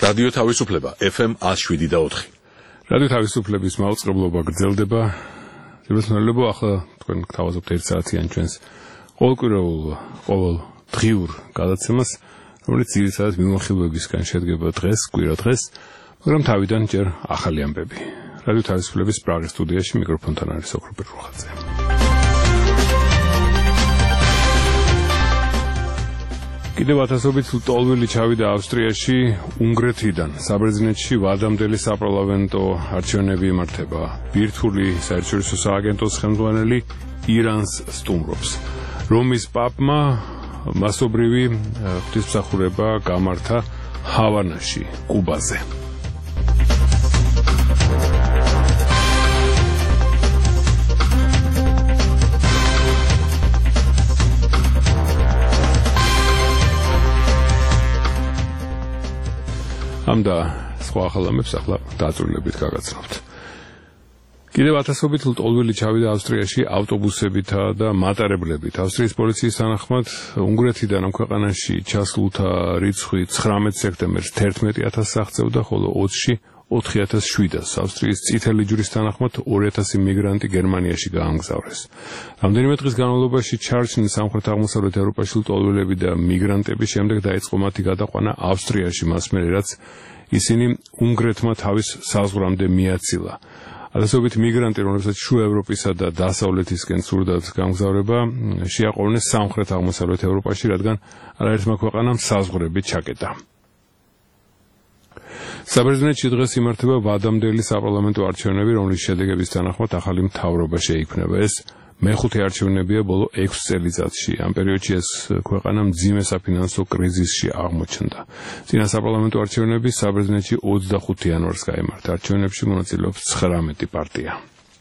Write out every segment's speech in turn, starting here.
რადიო თავისუფლება FM 107.4. რადიო თავისუფლების მაუწყებლობა გრძელდება. ძირითადად ახლა თქვენ გთავაზობთ 1 საათიან ჩვენს ყოველ დღიურ გადაცემას, რომელიც ძირითადად მიმოხილვებისგან შედგება დღეს, კვირა დღეს, მაგრამ თავიდან ჯერ ახალი ამბები. რადიო თავისუფლების პრაღის სტუდიაში მიკროფონთან არის ოქროპირ რუხაძე. კიდევ ათასობით ლტოლვილი ჩავიდა ავსტრიაში უნგრეთიდან. საბერძნეთში ვადამდელი საპარლამენტო არჩევნები იმართება. ბირთვული საერთაშორისო სააგენტოს ხელმძღვანელი ირანს სტუმრობს. რომის პაპმა მასობრივი ღვთისმსახურება გამართა ჰავანაში, კუბაზე. ამ და სხვა ახალამებს ახლა დაწვრილებით გაგაცნობთ. კიდევ ათასობით ლტოლვილი ჩავიდა ავსტრიაში ავტობუსებითა და მატარებლებით. ავსტრიის პოლიციის თანახმად უნგრეთიდან ამ ქვეყანაში ჩასულთა რიცხვი 19 სექტემბერს 11,000 აღწევდა, ხოლო 20-ში 4,700. ავსტრიის წითელი ჯვრის თანახმად 2,000 მიგრანტი გერმანიაში გაამგზავრეს. რამდენიმე დღის განმავლობაში ჩარჩნენ სამხრეთ-აღმოსავლეთ ევროპაში ლტოლვილები და მიგრანტები, შემდეგ დაიწყო მათი გადაყვანა ავსტრიაში, მას მერე რაც ისინი უნგრეთმა თავის საზღვრამდე მიაცილა. ათასობით მიგრანტი, რომლებსაც შუა ევროპისა და დასავლეთისკენ სურდათ გამგზავრება, შეაყოვნეს სამხრეთ-აღმოსავლეთ ევროპაში, რადგან არაერთმა ქვეყანამ საზღვრები ჩაკეტა. საბერძნეთში დღეს იმართება ვადამდელი საპარლამენტო არჩევნები, რომლის შედეგების თანახმად ახალი მთავრობა შეიქმნება. ეს მეხუთე არჩევნებია ბოლო 6 წელიწადში. ამ პერიოდში ეს ქვეყანა მძიმე საფინანსო კრიზისში აღმოჩნდა. წინა საპარლამენტო არჩევნები საბერძნეთში 25 იანვარს გაიმართა. არჩევნებში მონაწილეობს 19 პარტია.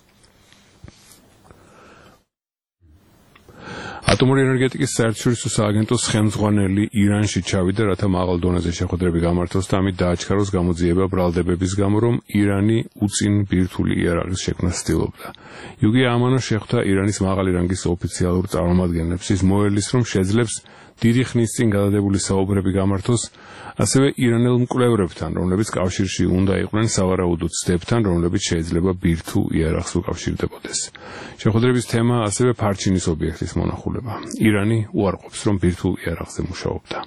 ატომური ენერგეტიკის საერთაშორისო სააგენტოს ხელმძღვანელი ირანში ჩავიდა, რათა მაღალ დონეზე შეხვედრები გამართოს და ამით დააჩქაროს გამოძიება ბრალდებების გამო, რომ ირანი უწინ ბირთვული იარაღის შექმნას ცდილობდა. იუგი ამანო შეხვდა ირანის მაღალი რანგის ოფიციალურ წარმომადგენლებს. ის მოელის, რომ შეძლებს დიდი ხნის წინ გადადებული საუბრები გამართოს ასევე ირანელ მკვლევრებთან, რომლებიც კავშირში უნდა იყვნენ სავარაუდო ცდებთან, რომლებიც შეიძლება ბირთვულ იარაღს უკავშირდებოდეს. შეხვედრების თემა ასევე ფარჩინის ობიექტის მონახულება. ირანი უარყოფს, რომ ბირთვულ იარაღზე მუშაობდა.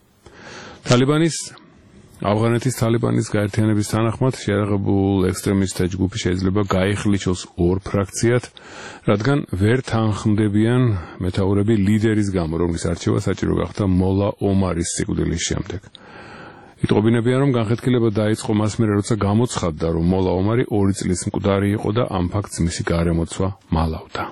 ავღანეთის თალიბანის გაერთიანების თანახმად შეიარაღებულ ექსტრემისტთა ჯგუფი შეიძლება გაიხლიჩოს 2 ფრაქციად, რადგან ვერ თანხმდებიან მეთაურები ლიდერის გამო, რომლის არჩევა საჭირო გახდა მოლა ომარის სიკვდილის შემდეგ. იტყობინებიან, რომ განხეთქილება დაიწყო მას მერე, როცა გამოცხადდა, რომ მოლა ომარი 2 წლის მკვდარი იყო და ამ ფაქტს მისი გარემოცვა მალავდა.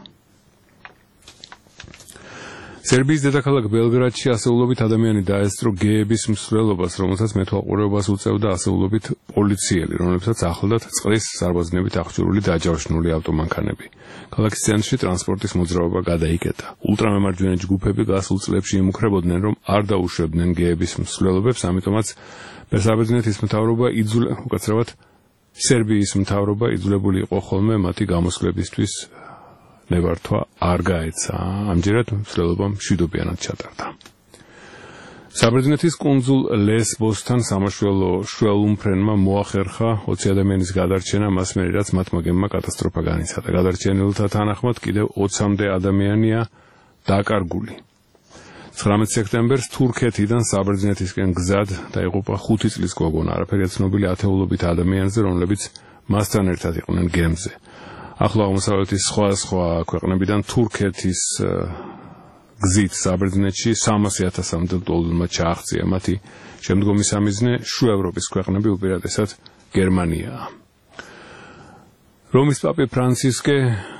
სერბიის დედაქალაქ ბელგრადში ასეულობით ადამიანი დაესწრო გეების მსვლელობას, რომელსაც მეთვალყურეობას უწევდა ასეულობით პოლიციელი, რომლებსაც ახლდათ წყლის სარბაზნებით აღჭურვილი დაჯავშნული ავტომანქანები. ქალაქის ცენტრში ტრანსპორტის მოძრაობა გადაიკეტა. ულტრამემარჯვენე ჯგუფები გასულ წლებში იმუქრებოდნენ, რომ არ დაუშვებდნენ გეების მსვლელობებს, ამიტომაც საბერძნეთის მთავრობა სერბიის მთავრობა იძულებული იყო ხოლმე მათი გამოსვლებისთვის ნებართვა არ გაეცა. ამჯერად მსვლელობა მშვიდობიანად ჩატარდა. საბერძნეთის კუნძულ ლესბოსთან სამაშველო შველუმფრენმა მოახერხა 20 ადამიანის გადარჩენა, მას მერე რაც მათმა გემმა კატასტროფა განიცადა. გადარჩენილთა თანახმად კიდევ 20-მდე ადამიანია დაკარგული. 19 სექტემბერს თურქეთიდან საბერძნეთისკენ გზად დაიღუპა 5 წლის გოგონა, არაფერი ცნობილი ათეულობით ადამიანზე, რომლებიც მასთან ერთად იყვნენ გემზე. ახლო აღმოსავლეთის სხვა ქვეყნებიდან თურქეთის გზით საბერძნეთში 300,000-მდე ლტოლვილმა ჩააღწია. მათი შემდგომი სამიზნე შუა ევროპის ქვეყნები, უპირატესად გერმანიაა. რომის პაპი ფრანცისკე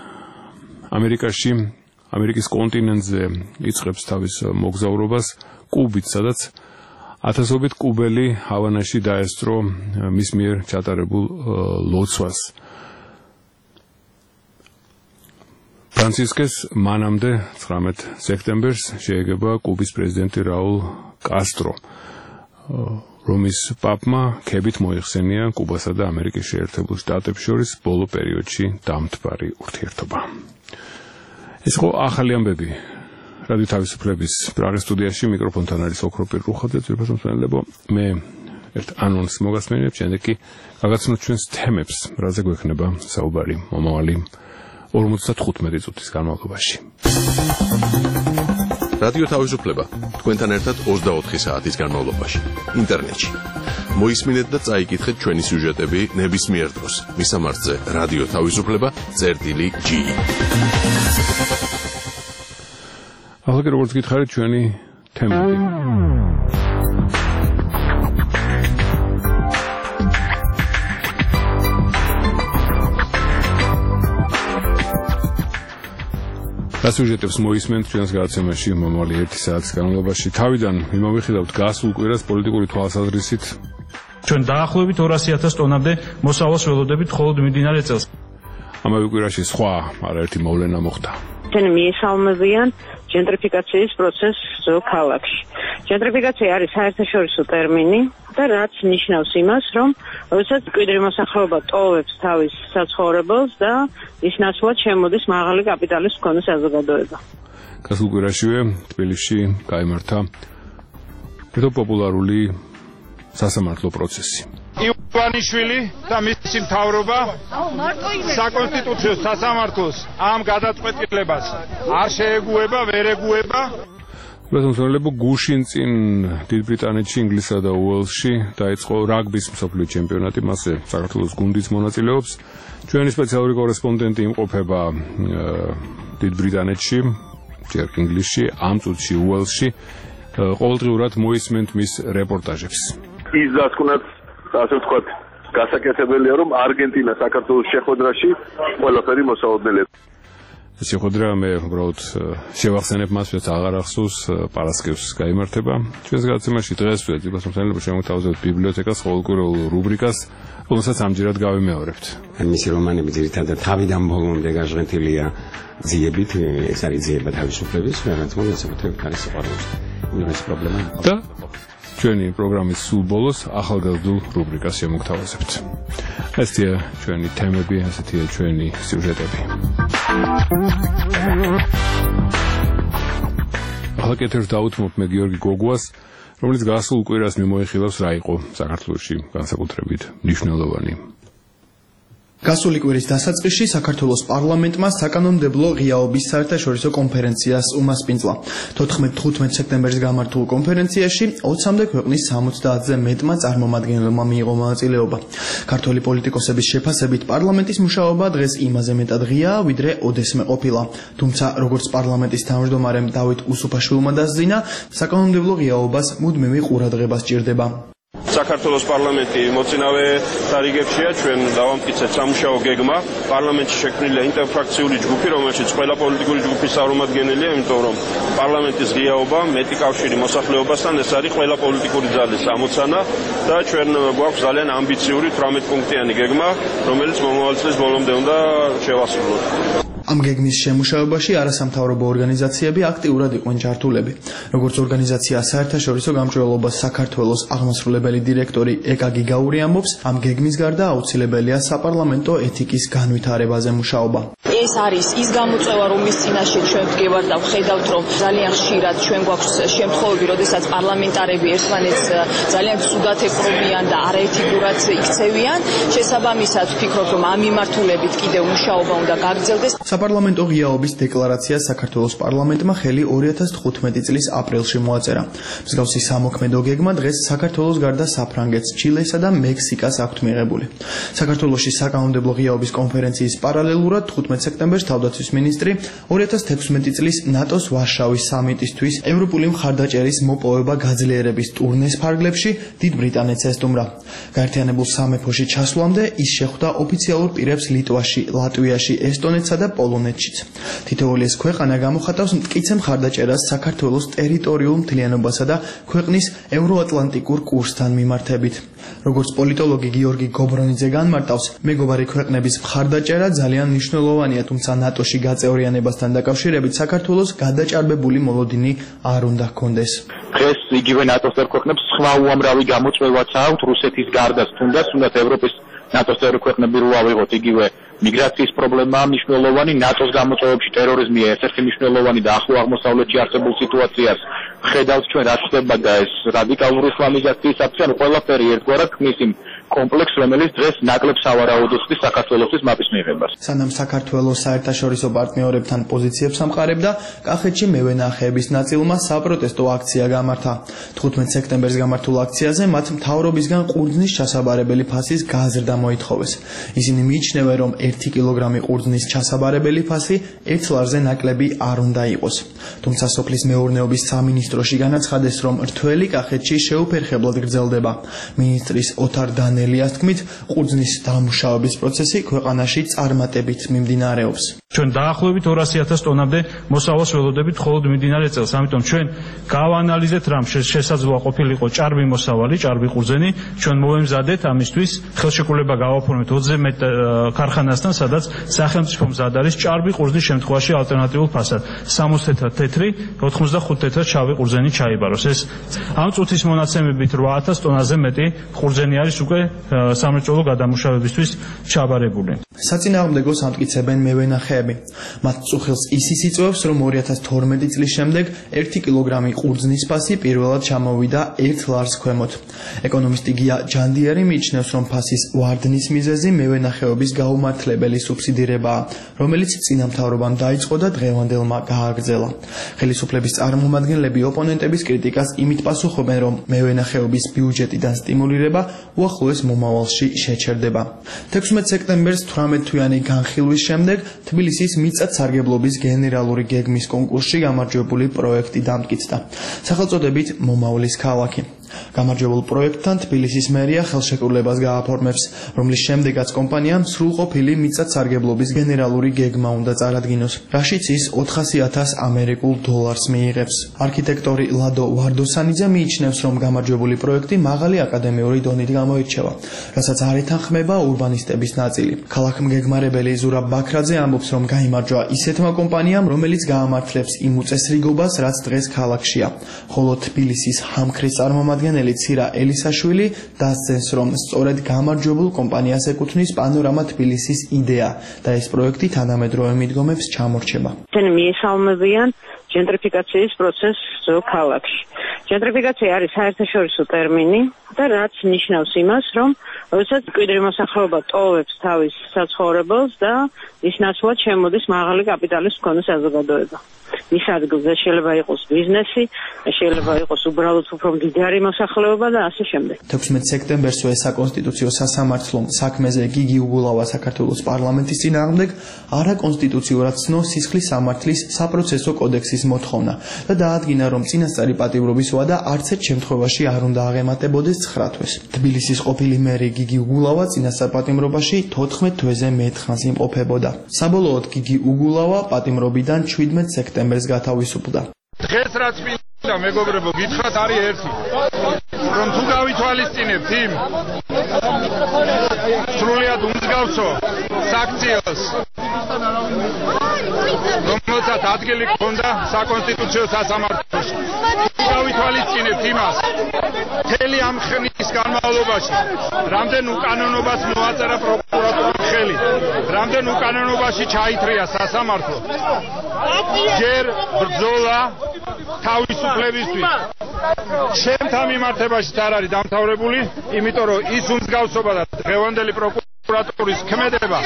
ამერიკის კონტინენტზე იწყებს თავის მოგზაურობას კუბით, სადაც ათასობით კუბელი ჰავანაში დაესწრო მის მიერ ჩატარებულ ლოცვას. ფრანცისკეს მანამდე 19 სექტემბერს შეეგება კუბის პრეზიდენტი რაულ კასტრო. რომის პაპმა ქებით მოიხსენია კუბასა და ამერიკის შეერთებულ შტატებს შორის ბოლო პერიოდში დამთბარი ურთიერთობა. ეს იყო ახალი ამბები. რადიო თავისუფლების პრაღის სტუდიაში მიკროფონთან არის ოქროპირ რუხაძე, ძვირფას მსმენელებო. მე ერთ ანონს მოგასმენებთ, შემდეგ კი გაგაცნოთ ჩვენს თემებს, რაზე გვექნება საუბარი მომავალი 55 წუთის განმავლობაში. რადიო თავისუფლება თქვენთან ერთად 24 საათის განმავლობაში ინტერნეტში. მოისმინეთ და წაიკითხეთ ჩვენი სიუჟეტები ნებისმიერ დროს. მისამართზე რადიო თავისუფლება.ge. ახლა კი როგორც გითხარით ჩვენი თემები. გასუჟეტებს მოისმენთ ჩვენს გადაცემაში მომავალი 1 საათის განმავლობაში. თავიდან მიმოვიხილავთ გასულ კვირას პოლიტიკური თვალსაზრისით. ჩვენ დაახლოებით 200,000 ტონამდე მოსავალს ველოდებით მხოლოდ მიმდინარე წელს. ამავე კვირაში სხვა არაერთი მოვლენა მოხდა. ჩვენი მიესალმებიან ჯენტრიფიკაციის პროცესს ძველ ქალაქში. ჯენტრიფიკაცია არის საერთაშორისო ტერმინი და რაც ნიშნავს იმას, რომ როდესაც მკვიდრი მოსახლეობა ტოვებს თავის საცხოვრებელს და ის ნაცვლად შემოდის მაღალი კაპიტალის მქონე საზოგადოება. გასულ კვირაშივე თბილისში გაიმართა ერთ პოპულარული სასამართლო პროცესი. ივანიშვილი და მისი მთავრობა საკონსტიტუციო სასამართლოს ამ გადაწყვეტილებას არ შეეგუება, ვერ ეგუება. პრეზიდენტი გუშინ წინ დიდ ბრიტანეთში, ინგლისსა და უელსში დაიწყო რაგბის მსოფლიო ჩემპიონატი, მასზე საქართველოს გუნდიც მონაწილეობს. ჩვენი სპეციალური კორესპონდენტი იმყოფება დიდ ბრიტანეთში, ჯერ ინგლისში, ამ წუთში უელსში. ყოველდღიურად მოისმენთ მის რეპორტაჟებს. ის დასკვნად ასე ვთქვათ, გასაკეთებელია, რომ არგენტინა საქართველოს შეხვედრაში ყველაფერი მოსაოდნელებს. შეხვედრა მე უბრალოდ შევახსენებ მას, რაც აღარ ახსოვს, პარასკევს გაიმართება. ჩვენს გადაცემაში დღეს ვეცდებით შემოგთავაზებთ ბიბლიოთეკას ყოველკვირეულ რუბრიკას, რომელსაც ამჯერად გავიმეორებთ. მისი რომანები ძირითადად თავიდან ბოლომდე გაჟღენთილია ძიებით, ეს არის ძიება თავისუფლების, რაც მოსაბუთებით არის სიყვარულს. იმის პრობლემა. და ჩვენი პროგრამის სულ ბოლოს ახალგაზრდულ რუბრიკას შემოგთავაზებთ. ესეა ჩვენი თემები, ესეთია ჩვენი სიუჟეტები. ახლა კეთილს დაუთმობ მე გიორგი გოგუას, რომელიც გასულ კვირას მიმოიხილავს რა იყო საქართველოში განსაკუთრებით მნიშვნელოვანი. გასული კვირის დასაწყისში საქართველოს პარლამენტმა საკანონმდებლო ღიაობის საერთაშორისო კონფერენციას უმასპინძლა. 14-15 სექტემბერს გამართულ კონფერენციაში 20-მდე ქვეყნის 70-ზე მეტმა წარმომადგენელმა მიიღო მონაწილეობა. ქართველი პოლიტიკოსების შეფასებით პარლამენტის მუშაობა დღეს იმაზე მეტად ღიაა, ვიდრე ოდესმე ყოფილა. თუმცა, როგორც პარლამენტის თავმჯდომარემ დავით უსუფაშვილმა დასძინა, საკანონმდებლო ღიაობას მუდმივი ყურადღება სჭირდება. საქართველოს პარლამენტი მოწინავე დარიგებშია, ჩვენ დავამტკიცეთ სამუშაო გეგმა. პარლამენტში შექმნილია ინტერფრაქციული ჯგუფი, რომელშიც ყველა პოლიტიკური ჯგუფის წარმომადგენელია, იმიტომ რომ პარლამენტის ღიაობა, მეტი კავშირი მოსახლეობასთან, ეს არის ყველა პოლიტიკური ძალის ამოცანა და ჩვენ გვაქვს ძალიან ამბიციური 18 პუნქტიანი გეგმა, რომელიც მომავალ წლის ბოლომდე უნდა შევასრულოთ. ამ გეგმის შემუშავებაში არასამთავრობო ორგანიზაციები აქტიურად იყვნენ ჩართულები. როგორც ორგანიზაცია საერთაშორისო გამჭვირვალობას საქართველოს აღმასრულებელი დირექტორი ეკა გიგაური ამბობს, ამ გეგმის გარდა აუცილებელია საპარლამენტო ეთიკის განვითარებაზე მუშაობა. ეს არის ის გამოწვევა, რომლის წინაშე ჩვენ ვდგებართ და ვხედავთ, რომ ძალიან ხშირად ჩვენ გვაქვს შემთხვევები, როდესაც პარლამენტარები ერთმანეთს ძალიან ცუდად ეკრობიან და არაეთიკურად იქცევიან. შესაბამისად ვფიქრობ, რომ ამ მიმართულებით კიდევ მუშაობა უნდა გაგრძელდეს. საპარლამენტო ღიაობის დეკლარაცია საქართველოს პარლამენტმა ხელი 2015 წლის აპრილში მოაწერა. მსგავსი სამოქმედო გეგმა დღეს საქართველოს გარდა საფრანგეთს, ჩილესა და მექსიკას აქვთ მიღებული. საქართველოში საკანონმდებლო ღიაობის კონფერენციის პარალელურად 15 სექტემბერს თავდაცვის მინისტრი 2016 წლის ნატოს ვარშავის სამიტისთვის ევროპული მხარდაჭერის მოპოვება გაძლიერების ტურნეს ფარგლებში დიდ ბრიტანეთს ესტუმრა. გაერთიანებულ სამეფოში ჩასვლამდე ის შეხვდა ოფიციალურ პირებს ლიტვაში, ლატვიაში, ესტონეთსა და პოლონეთშიც. თითოეული ეს ქვეყანა გამოხატავს მტკიცე მხარდაჭერას საქართველოს ტერიტორიულ მთლიანობასა და ქვეყნის ევროატლანტიკურ კურსთან მიმართებით. როგორც პოლიტოლოგი გიორგი გობრონიძე განმარტავს, მეგობარი ქვეყნების მხარდაჭერა ძალიან მნიშვნელოვანია, თუმცა ნატოში გაწევრიანებასთან დაკავშირებით საქართველოს გადაჭარბებული მოლოდინი არ უნდა ჰქონდეს. დღეს იგივე ნატოს ქვეყნებს სხვა უამრავი გამოწვევაც აქვთ რუსეთის გარდა, თუნდაც ევროპის ნატოს წევრი ქვეყნები რო ავიღოთ იგივე მიგრაციის პრობლემაა მნიშვნელოვანი, ნატოს გამოწვევებში ტერორიზმი ერთ-ერთი მნიშვნელოვანი და ახლო აღმოსავლეთში არსებულ სიტუაციას ხედავთ ჩვენ რაც ხდება და ეს რადიკალური ისლამიზაციის აქცია, ყველაფერი ერთგვარად ქმნის იმ კომპლექს, რომელიც დღეს ნაკლებ სავარაუდოს საქართველოს მაპის მიღებას. სანამ საქართველოს საერთაშორისო პარტნიორებთან პოზიციებს ამყარებდა, კახეთში მევენახეების ნაწილმა საპროტესტო აქცია გამართა. 15 სექტემბერს გამართულ აქციაზე მათ მთავრობისგან ყურძნის ჩასაბარებელი ფასის გაზრდა მოითხოვეს. ისინი მიიჩნევენ, რომ 1 კილოგრამი ყურძნის ჩასაბარებელი ფასი 1 ლარზე ნაკლები არ უნდა იყოს. თუმცა სოფლის მეურნეობის სამინისტროში განაცხადეს, რომ რთველი კახეთში შეუფერხებლად გრძელდება. მინისტრის ოთარ დანელიას თქმით, ყურძნის დამუშავების პროცესი ქვეყანაში წარმატებით მიმდინარეობს. ჩვენ დაახლოებით 200,000 ტონამდე მოსავალს ველოდებით მხოლოდ მიმდინარე წელს, ამიტომ ჩვენ გავანალიზეთ რამ შესაძლოა ყოფილიყო ჭარბი მოსავალი, ჭარბი ყურძენი, ჩვენ მოვემზადეთ ამისთვის ხელშეკრულება გავაფორმეთ 20 მეტ ქარხანასთან, სადაც სახელმწიფო მზად არის ჭარბი ყურძნის შემთხვევაში ალტერნატიულ ფასად 60 თეთრად თეთრი, 85 თეთრად შავი ყურძენი ჩაიბაროს. ეს ამ წუთის მონაცემებით 8,000 ტონაზე მეტი ყურძენი არის უკვე სამრეწველო გადამუშავებისთვის ჩაბარებული. საწინააღმდეგოს ამტკიცებენ მევენახეები. მათ წუხილს ისიც იწვევს, რომ 2012 წლის შემდეგ 1 კილოგრამი ყურძნის ფასი პირველად ჩამოვიდა 1 ლარს ქვემოთ. ეკონომისტი გია ჯანდიერი მიიჩნევს, რომ ფასის ვარდნის მიზეზი მევენახეობის გაუმართლებელი სუბსიდირებაა, რომელიც წინა მთავრობამ დაიწყო და დღევანდელმა გააგრძელა. ხელისუფლების წარმომადგენლები ოპონენტების კრიტიკას იმით პასუხობენ, რომ მევენახეობის ბიუჯეტიდან სტიმულირება უახლოეს მომავალში შეჩერდება. 16 სექტემბერს 18-თვიანი განხილვის შემდეგ თბილისის მიწათსარგებლობის გენერალური გეგმის კონკურსში გამარჯვებული პროექტი დამტკიცდა. სახელწოდებით მომავლის ქალაქი. გამარჯვებულ პროექტთან თბილისის მერია ხელშეკრულებას გააფორმებს, რომლის შემდეგაც კომპანიამ სრულყოფილი მიწათსარგებლობის გენერალური გეგმა უნდა წარადგინოს, რაშიც ის 400,000 ამერიკულ დოლარს მიიღებს. არქიტექტორი ლადო ვარდოსანიძე მიიჩნევს, რომ გამარჯვებული პროექტი მაღალი აკადემიური დონით გამოირჩევა, რასაც არ ეთანხმება ურბანისტების ნაწილი. ქალაქმგეგმარებელი ზურაბ ბაქრაძე ამბობს, რომ გაიმარჯვა ისეთმა კომპანიამ, რომელიც გაამართლებს იმ უწესრიგობას, რაც დღეს ქალაქშია, ხოლო თბილისის ჰამქრის წარმომადგენელი ცირა ელისაშვილი დასძენს, რომ სწორედ გამარჯვებულ კომპანიას ეკუთვნის პანორამა თბილისის იდეა და ეს პროექტი თანამედროვე მიდგომებს ჩამორჩება. ისინი მიესალმებიან ჟენტრიფიკაციის პროცესს ქალაქში. ჟენტრიფიკაცია არის საერთაშორისო ტერმინი და რაც ნიშნავს იმას, რომ როდესაც მკვიდრი მოსახლეობა ტოვებს თავის საცხოვრებელს და ის ნაცვლად შემოდის მაღალი კაპიტალის მქონე საზოგადოება. მის ადგილზე შეიძლება იყოს ბიზნესი, შეიძლება იყოს უბრალოდ უფრო მდიდარი მოსახლეობა და ასე შემდეგ. 16 სექტემბერსვე საკონსტიტუციო სასამართლომ საქმეზე გიგი უგულავა საქართველოს პარლამენტის წინააღმდეგ არაკონსტიტუციურად ცნო სისხლის სამართლის საპროცესო კოდექსის მოთხოვნა და დაადგინა, რომ წინასწარი პატიმრობის ვადა არც ერთ შემთხვევაში არ უნდა აღემატებოდეს 9 თვეს. თბილისის ყოფილი მერი გიგი უგულავა წინასწარ პატიმრობაში 14 თვეზე მეტ ხანს იმყოფებოდა. საბოლოოდ გიგი უგულავა პატიმრობიდან 17 სექტემბერს გათავისუფლდა. დღეს რაც მინდა მეგობრებო გითხრათ არის ერთი, რომ თუ გავითვალისწინებთ იმ სრულიად უმსგავსო საქციელს, რომელსაც ადგილი ჰქონდა საკონსტიტუციო სასამართლოში, თუ გავითვალისწინებთ იმას, მთელი ამ ხნის განმავლობაში რამდენ უკანონობას მოაწერა პროკურატურამ ხელი, რამდენ უკანონობაში ჩაითრია სასამართლო, ჯერ ბრძოლა თავისუფლებისთვის ჩემთან მიმართებაშიც არ არის დამთავრებული, იმიტომ რომ ის უმსგავსობა და დღევანდელი პროკურატურის ქმედება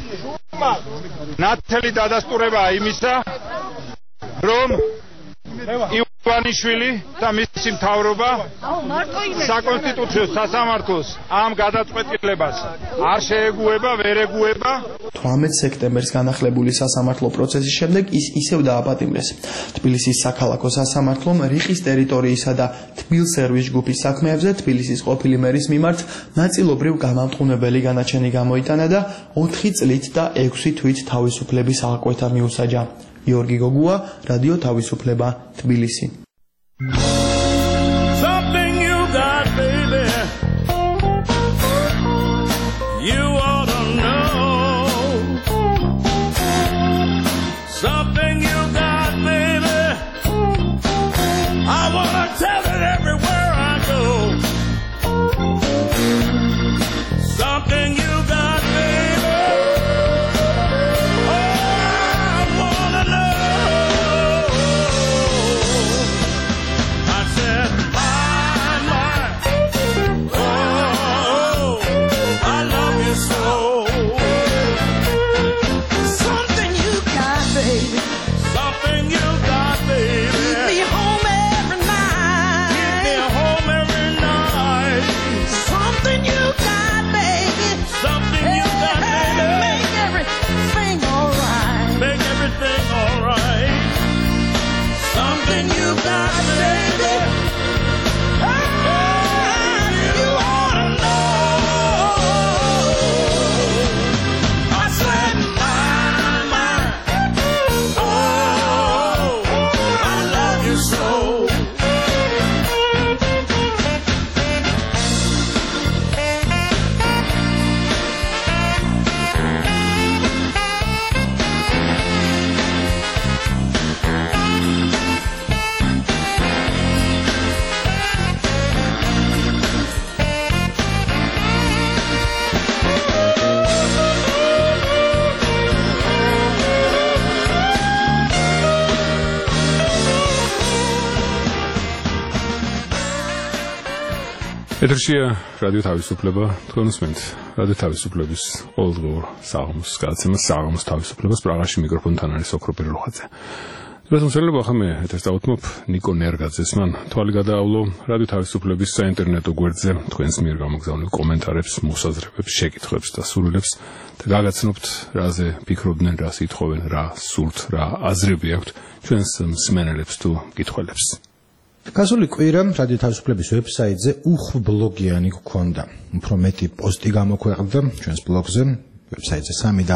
ნათელი დადასტურებაა იმისა, რომ ივანიშვილი და მისი მთავრობა საკონსტიტუციო სასამართლოს ამ გადაწყვეტილებას არ შეეგუება, ვერ ეგუება. 18 სექტემბერს განახლებული სასამართლო პროცესის შემდეგ ის ისევ დააპატიმრეს. თბილისის საქალაქო სასამართლომ რიყის ტერიტორიისა და თბილსერვის ჯგუფის საქმეებზე თბილისის ყოფილი მერის მიმართ ნაწილობრივ გამამტყუნებელი განაჩენი გამოიტანა და 4 წლით და 6 თვით თავისუფლების აღკვეთა მიუსაჯა. გიორგი გოგუა, რადიო თავისუფლება, თბილისი. Something you got, baby. You ought to know. Something you got, baby. I want to tell it everywhere I go. Something you something you got, baby. Keep me home every night. Keep me home every night. Something you got, baby. Something you got, baby. Make everything alright. Make everything alright. Something you got, baby. You ought to know. I said, my, oh, I love you so. ეთერშია რადიო თავისუფლება, თქვენ უსმენთ რადიო თავისუფლების ყოველდღიურ საღამოს გადაცემას, საღამოს თავისუფლებას. პრაღაში მიკროფონთან არის ოქროპირ როხაძე. Răspunsurile ახლა მე ეთერს დავუთმობ ნიკო ნერგაძეს. მან თვალი გადაავლო რადიო თავისუფლების საინტერნეტო გვერდზე თქვენს მიერ გამოგზავნილ კომენტარებს, მოსაზრებებს, შეკითხვებს და სურვილებს და გაგაცნობთ რაზე ფიქრობდნენ, რა სიტყვენ, რა სურთ, რა აზრები აქვთ ჩვენს მსმენელებს თუ მკითხველებს. გასული კვირა რადიო თავისუფლების ვებსაიტზე უხბლოგიანი გქონდა. უფრო მეტი პოსტი გამოქვეყნდა ჩვენს ბლოგზე, ვებსაიტზე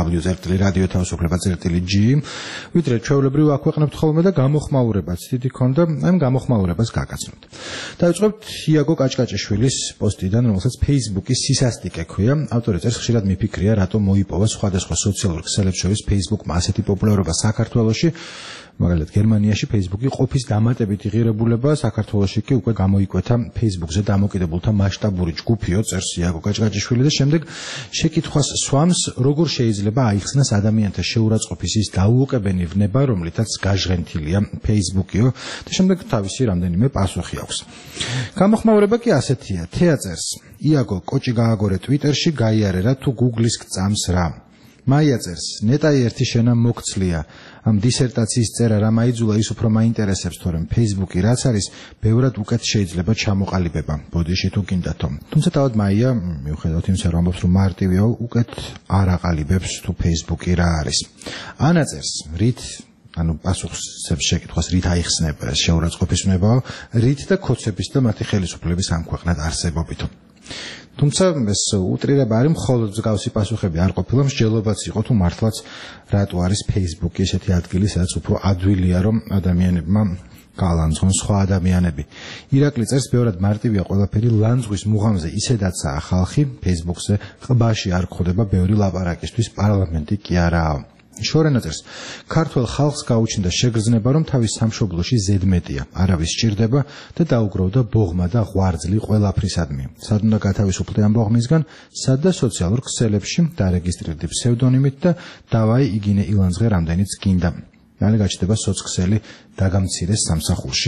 www.radioთავისუფლება.g, ვიდრე ჩვეულებრივ აქვეყნებთ ხოლმე და გამოხმაურებაც დიდი ქონდა, ამ გამოხმაურებას გაგაცნობთ. დავიწყებთ იაგო კაჭკაჭიშვილის პოსტიდან, რომელსაც Facebook-ის სისასტიკე ქვია. ავტორი წერს, ხშირად მიფიქრია, რატომ მოიპოვა სხვადასხვა სოციალურ ქსელებს შორის Facebook-მა ასეთი პოპულარობა საქართველოში. მაგალითად, გერმანიაში Facebook-ი ყოფის დამატებითი ღირებულება, საქართველოში კი უკვე გამოიკვეთა Facebook-ზე დამოკიდებულთა მასშტაბური ჯგუფიო, წერს იაგო კაჭკაჭიშვილი და შემდეგ შეკითხვას სვამს, როგორ შეიძლება აიხსნას ადამიანთა შეურაცხყოფის ის დაუოკებელი ვნება, რომლითაც გაჟღენთილია Facebook-იო და შემდეგ თავისი რამდენიმე პასუხი აქვს. გამოხმაურება კი ასეთია, თეა წერს, იაგო კოჭი გააგორე Twitter-ში, გაიარე რა თუ Google-ის გწამს რა. მაია წერს, ნეტაი ერთი შენა მოგცლია, ამ დისერტაციის წერა რა მაიძულა ის უფრო მაინტერესებს, თორემ Facebook-ი რაც არის, ბევრად უკეთ შეიძლება ჩამოყალიბება, ბოდიში თუ გინდათო. თუმცა თავად მაია, მიუხედავად იმისა, რომ ამბობს, რომ მარტივია, უკეთ არ აყალიბებს თუ Facebook-ი რა არის. ანა წერს, რით ანუ პასუხსებს შეკითხვას, რით აიხსნება ეს შეურაცხყოფის ვნება, რით და ქოცების და მათი ხელისუფლების ამ ქვეყნად არსებობითო. თუმცა ეს უტრირება არის, მხოლოდ მსგავსი პასუხები არ ყოფილა, მსჯელობაც იყო თუ მართლაც რატო არის Facebook-ი ესეთი ადგილი, სადაც უფრო ადვილია, რომ ადამიანებმა გალანძღონ სხვა ადამიანები. ირაკლი წერს, ბევრად მარტივია ყველაფერი, ლანძღვის მუღამზე ისედაცაა ხალხი, Facebook-ზე ყბაში არ გხვდება ბევრი ლაპარაკისთვის, პარლამენტი კი არაა. შორენა წერს, ქართველ ხალხს გაუჩნდა შეგრძნება, რომ თავის სამშობლოში ზედმეტია, არავის სჭირდება და დაუგროვდა ბოღმა და ღვარძლი ყველაფრისადმი. სად უნდა გათავისუფლდე ამ ბოღმისგან, სად და სოციალურ ქსელებში დარეგისტრირდი ფსევდონიმით და დავაი იგინე ილანძღე რამდენიც გინდა. მალე გაჩნდება სოცქსელი დაგამცირეს სამსახურში.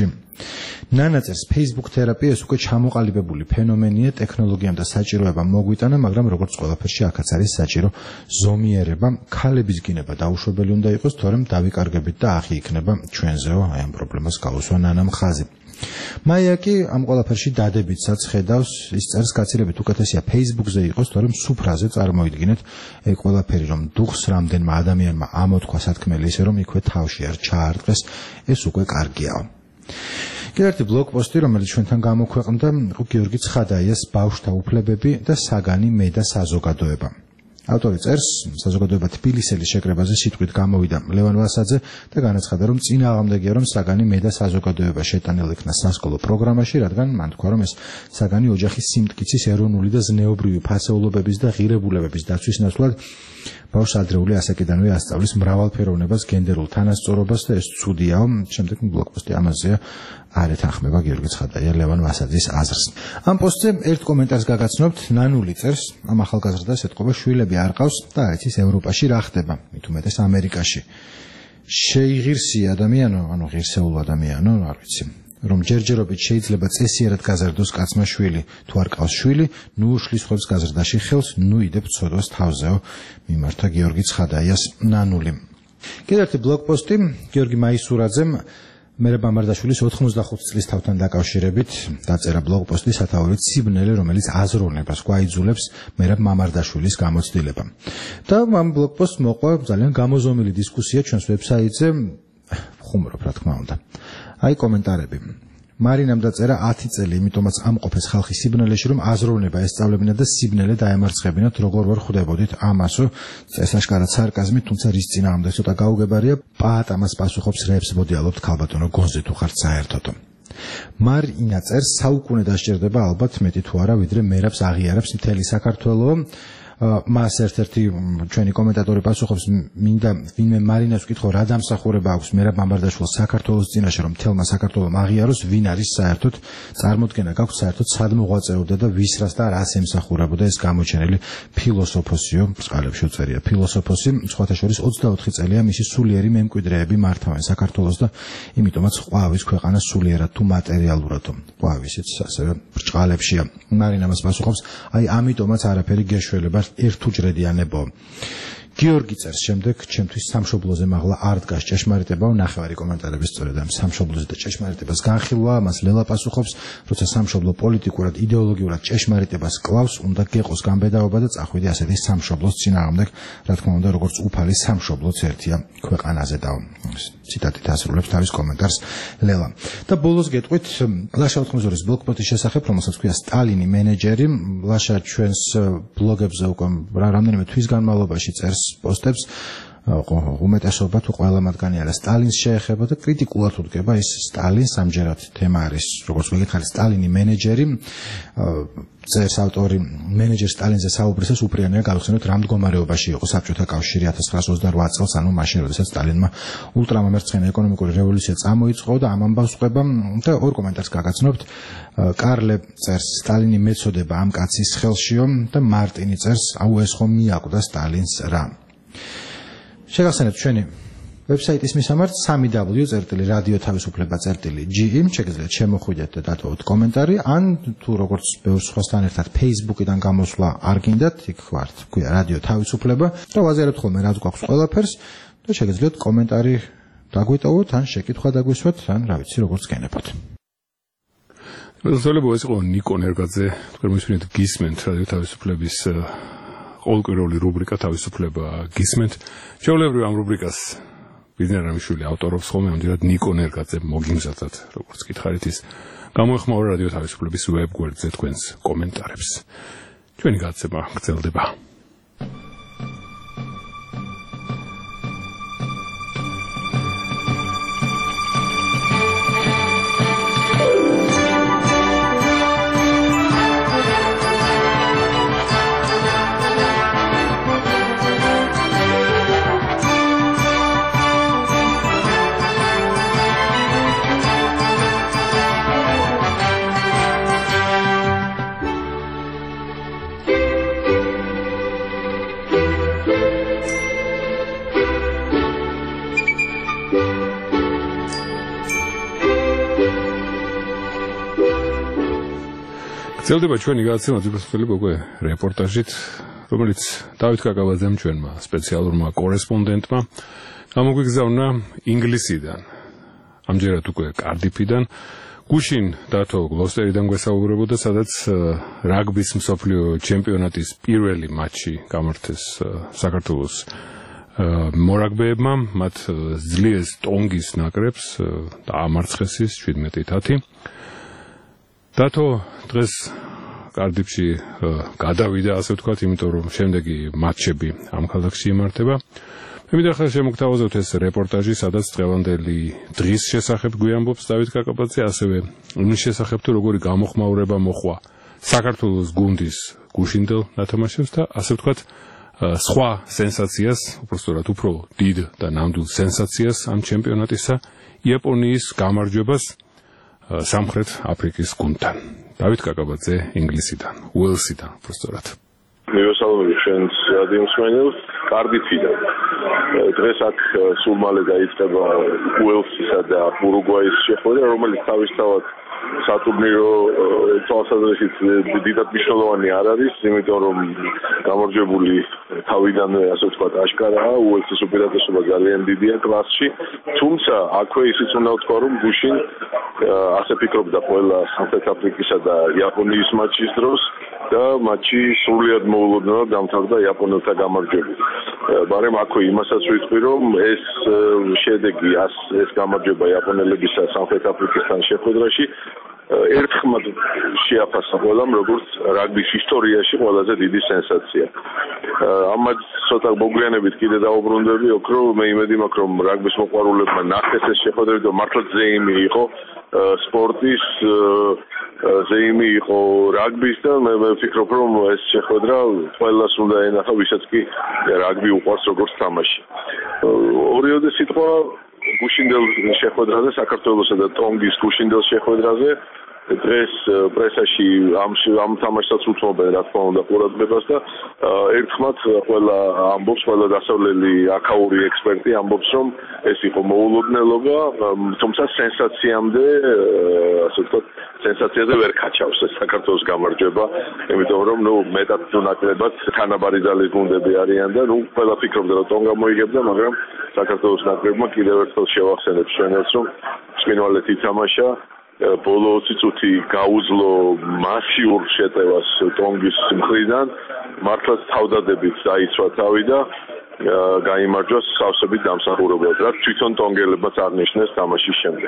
ნანა წერს, Facebook თერაპია უკვე ჩამოყალიბებული ფენომენია, ტექნოლოგიამ და საჭიროებამ მოგვიტანა, მაგრამ როგორც ყველაფერში აქაც არის საჭირო ზომიერება, ქალების გინება დაუშვებელი უნდა იყოს, თორემ დავიკარგებით და ახი იქნება ჩვენზეო აი ამ პრობლემას გაუსვა ნანამ ხაზი. მაია კი ამ ყველაფერში დადებითსაც ხედავს, ის წერს, გაცილებით უკეთესია Facebook-ზე იყოს, თორემ სუფრაზე წარმოიდგინეთ ეგ ყველაფერი, რომ დუხს რამდენმა ადამიანმა ამოთქვა სათქმელი ისე, რომ იქვე თავში არ ჩაარტყეს, ეს უკვე კარგია. კიდევ ერთი ბლოგპოსტი, რომელიც ჩვენთან გამოქვეყნდა, იყო გიორგი ცხადაიას ბავშვთა უფლებები და საგანი მე და საზოგადოება. ავტორი წერს, საზოგადოება თბილისელის შეკრებაზე სიტყვით გამოვიდა ლევან ვასაძე და განაცხადა, რომ წინააღმდეგია, რომ საგანი მე და საზოგადოება შეტანილ იქნა სასკოლო პროგრამაში, რადგან მან თქვა, რომ ეს საგანი ოჯახის სიმტკიცის ეროვნული და ზნეობრივი ფასეულობების და ღირებულებების დაცვის ნაცვლად ბავშვს ადრეული ასაკიდანვე ასწავლის მრავალფეროვნებას, გენდერულ თანასწორობას და ეს ცუდიაო. შემდეგ ბლოგპოსტი ამაზეა არ ეთანხმება გიორგი ცხადაია ლევან ვასაძის აზრს. ამ პოსტზე ერთ კომენტარს გაგაცნობთ, ნანული წერს, ამ ახალგაზრდას ეთყობა, შვილები არ ყავს და არ იცის ევროპაში რა ხდება, მით უმეტეს ამერიკაში. შეიღირსი ადამიანო, ანუ ღირსეულ ადამიანო, არ ვიცი, რომ ჯერჯერობით შეიძლება წესიერად გაზარდოს კაცმა შვილი, თუ არ ყავს შვილი, ნუ უშლის ხოლმე გაზრდაში ხელს, ნუ იდებ ცოდვას თავზეო, მიმართა გიორგი ცხადაიას ნანული. კიდევ ერთი ბლოგპოსტი გიორგი მაისურაძემ მერაბ მამარდაშვილის 85 წლის თავთან დაკავშირებით დაწერა ბლოგპოსტი სათაურით სიბნელე, რომელიც აზროვნებას გვაიძულებს მერაბ მამარდაშვილის გამოცდილება. და ამ ბლოგპოსტს მოყვა ძალიან გამოზომილი დისკუსია ჩვენს ვებსაიტზე, ხუმრობ რა თქმა უნდა. აი კომენტარები. მარინამ დაწერა 10 წელი, იმიტომაც ამყოფეს ხალხი სიბნელეში, რომ აზროვნება ესწავლებინა და სიბნელე დაემარცხებინათ, როგორ ვერ ხვდებოდით ამასო. ეს აშკარად სარკაზმი, თუმცა რის წინააღმდეგ ცოტა გაუგებარია. პაატ ამას პასუხობს, რებს მოდიალობთ ქალბატონო გონზე თუ ხართ საერთოდო. მარინა წერს, საუკუნე დასჭირდება ალბათ მეტი თუ არა, ვიდრე მერაბს აღიარებს მთელი საქართველო. მას ერთ-ერთი ჩვენი კომენტატორი პასუხობს, მინდა ვინმე მარინას ვკითხო, რა დამსახურება აქვს მერაბ მამარდაშვილს საქართველოს წინაშე, რომ მთელმა საქართველომ აღიაროს, ვინ არის საერთოდ, წარმოდგენა გაქვს საერთოდ სად მოღვაწეობდა და ვის რას და რას ემსახურებოდა ეს გამოჩენილი ფილოსოფოსიო, წყალებში უწერია ფილოსოფოსი, სხვათა შორის 24 წელია მისი სულიერი მემკვიდრეები მართავენ საქართველოს და იმიტომაც ყვავის ქვეყანა სულიერად თუ მატერიალურად ყვავისიც ასევე ბრჭყალებშია. მარინა მას პასუხობს, აი ამიტომაც არაფერი გეშველება ერთუჯრედიანებო. გიორგი წერს შემდეგ, ჩემთვის სამშობლოზე მაღლა არ დგას ჭეშმარიტება, ნახევარი კომენტარების სწორედ ამ სამშობლოზე და ჭეშმარიტებას განხილვა, მას ლელა პასუხობს, როცა სამშობლო პოლიტიკურად, იდეოლოგიურად ჭეშმარიტებას კლავს, უნდა გეყოს გამბედაობა და წახვიდე ასეთი სამშობლოს წინააღმდეგ, რა თქმა უნდა, როგორც უფალი სამშობლოც ერთია ქვეყანაზე და ციტატით ასრულებს თავის კომენტარს ლელა. და ბოლოს გეტყვით ლაშა 82-ის ბლოგპოსტის შესახებ, რომელსაც ქვია სტალინი მენეჯერი, ლაშა ჩვენს ბლოგებზე უკვე რამდენიმე თვის განმავლობაში წერს პოსტებს, უმეტესობა თუ ყველა მათგანი არა სტალინს შეეხება და კრიტიკულად უდგება ის სტალინს, ამჯერად თემა არის, როგორც მოგითხარი, სტალინი მენეჯერი, წერს ავტორი, მენეჯერ სტალინზე საუბრისას უპრიანია გავხსენოთ, რა მდგომარეობაში იყო საბჭოთა კავშირი 1928 წელს, ანუ მაშინ, როდესაც სტალინმა ულტრამომერცხენე ეკონომიკური რევოლუცია წამოიწყო და ამ ამბავს ყვება და ორ კომენტარს გაგაცნობთ. კარლე წერს, სტალინი მეწოდება ამ კაცის ხელშიო და მარტინი წერს, აუ ეს ხომ მიაკვდა სტალინს რა. შეგახსენებთ ჩვენი ვებსაიტის მისამართ www.radioთავისუფლება.ge, შეგიძლიათ შემოხვიდეთ და დატოვოთ კომენტარი, ან თუ როგორც ბევრ სხვასთან ერთად Facebook-იდან გამოსვლა არ გინდათ, იქ ვართ, ქვია რადიო თავისუფლება და ვაზიარებთ ხოლმე რაც გვაქვს ყველაფერს და შეგიძლიათ კომენტარი დაგვიტოვოთ, ან შეკითხვა დაგვისვათ, ან რა ვიცი, როგორც გენებოთ. მოგესალმებით, ეს იყო ნიკო ნერგაძე, თქვენ მისმენთ გისმენთ რადიო თავისუფლების ყოველკვირეული რუბრიკა თავისუფლება გისმენთ. ჩვეულებრივ ამ რუბრიკას ბიზნერამიშვილი ავტორობს ხოლმე, ამჯერად ნიკო ნერგაძე მოგიმზადათ, როგორც გითხარით, ის გამოეხმაურა რადიო თავისუფლების ვებგვერდზე თქვენს კომენტარებს. ჩვენი გაცემა გრძელდება. გრძელდება ჩვენი გადაცემა ძირითადად უკვე რეპორტაჟით, რომელიც დავით კაკაბაძემ ჩვენმა სპეციალურმა კორესპონდენტმა გამოგვიგზავნა ინგლისიდან, ამჯერად უკვე კარდიფიდან, გუშინ დათო გლოსტერიდან გვესაუბრებოდა, სადაც რაგბის მსოფლიო ჩემპიონატის პირველი მატჩი გამართეს საქართველოს მორაგბეებმა, მათ ძლიერს ტონგის ნაკრებს დაამარცხეს 17-10. დათო დღეს კარდიფში გადავიდა, ასე ვთქვათ, იმიტომ რომ შემდეგი მატჩები ამ ქალაქში იმართება. მე მინდა ახლა შემოგთავაზოთ ეს რეპორტაჟი, სადაც დღევანდელი დღის შესახებ გვიამბობს დავით კაკაბაძე, ასევე იმის შესახებ, თუ როგორი გამოხმაურება მოხვა საქართველოს გუნდის გუშინდელ ნათამაშებს და ასე ვთქვათ, სხვა სენსაციას, უბრალოდ უფრო დიდ და ნამდვილ სენსაციას ამ ჩემპიონატისა, იაპონიის გამარჯვებას სამხრეთ აფრიკის გუნდთან. დავით კაკაბაძე ინგლისიდან, უელსიდან, უბრალოდ. მივესალმები ჩვენს რადიომსმენელს კარდიფიდან. დღეს აქ სულ მალე დაიწყება უელსისა და ურუგვაის შეხვედრა, რომელიც თავისთავად სატურნირო თვალსაზრისით დიდად მნიშვნელოვანი არ არის, იმიტომ რომ გამარჯვებული თავიდანვე ასე ვთქვათ აშკარაა, უელსის უპირატესობა ძალიან დიდია კლასში, თუმცა აქვე ისიც უნდა ვთქვა, რომ გუშინ ასე ფიქრობდა ყველა სამხრეთ აფრიკისა და იაპონიის მატჩის დროს და მატჩი სრულიად მოულოდნელად დამთავრდა იაპონელთა გამარჯვებით. მაგრამ აქვე იმასაც ვიტყვი, რომ ეს შედეგი, ეს გამარჯვება იაპონელებისა სამხრეთ აფრიკისთან შეხვედრაში ერთხმად შეაფასა ყველამ, როგორც რაგბის ისტორიაში ყველაზე დიდი სენსაცია. ამათ ცოტა მოგვიანებით კიდე დავუბრუნდები, ოქრო მე იმედი მაქვს, რომ რაგბის მოყვარულებმა ნახეს ეს შეხვედრა და მართლა ზეიმი იყო სპორტის, ზეიმი იყო რაგბის და მე ვფიქრობ, რომ ეს შეხვედრა ყველას უნდა ენახა, ვისაც კი რაგბი უყვარს როგორც თამაში. ორიოდე სიტყვა გუშინდელ შეხვედრაზე, საქართველოსა და ტონგის გუშინდელ შეხვედრაზე დღეს პრესაში ამ თამაშსაც უთმობენ რა თქმა უნდა ყურადღებას და ერთხმად ყველა ამბობს, ყველა დასავლელი აქაური ექსპერტი ამბობს, რომ ეს იყო მოულოდნელობა, თუმცა სენსაციამდე, ასე ვთქვათ, სენსაციაზე ვერ ქაჩავს ეს საქართველოს გამარჯვება, იმიტომ რომ მეტად ნაკლებად თანაბარი ძალის გუნდები არიან და ყველა ფიქრობდა, რომ ტონგა მოიგებდა, მაგრამ საქართველოს ნაკრებმა კიდევ ერთხელ შევახსენებს ჩვენებს, რომ ცხინვალეთ ითამაშა, ბოლო 20 წუთი გაუძლო მასიურ შეტევას ტონგის მხრიდან, მართლაც თავდადებით დაიცვა თავი და გაიმარჯვა სავსებით დამსახურებულად, რაც თვითონ ტონგელებმაც აღნიშნეს თამაშის შემდეგ.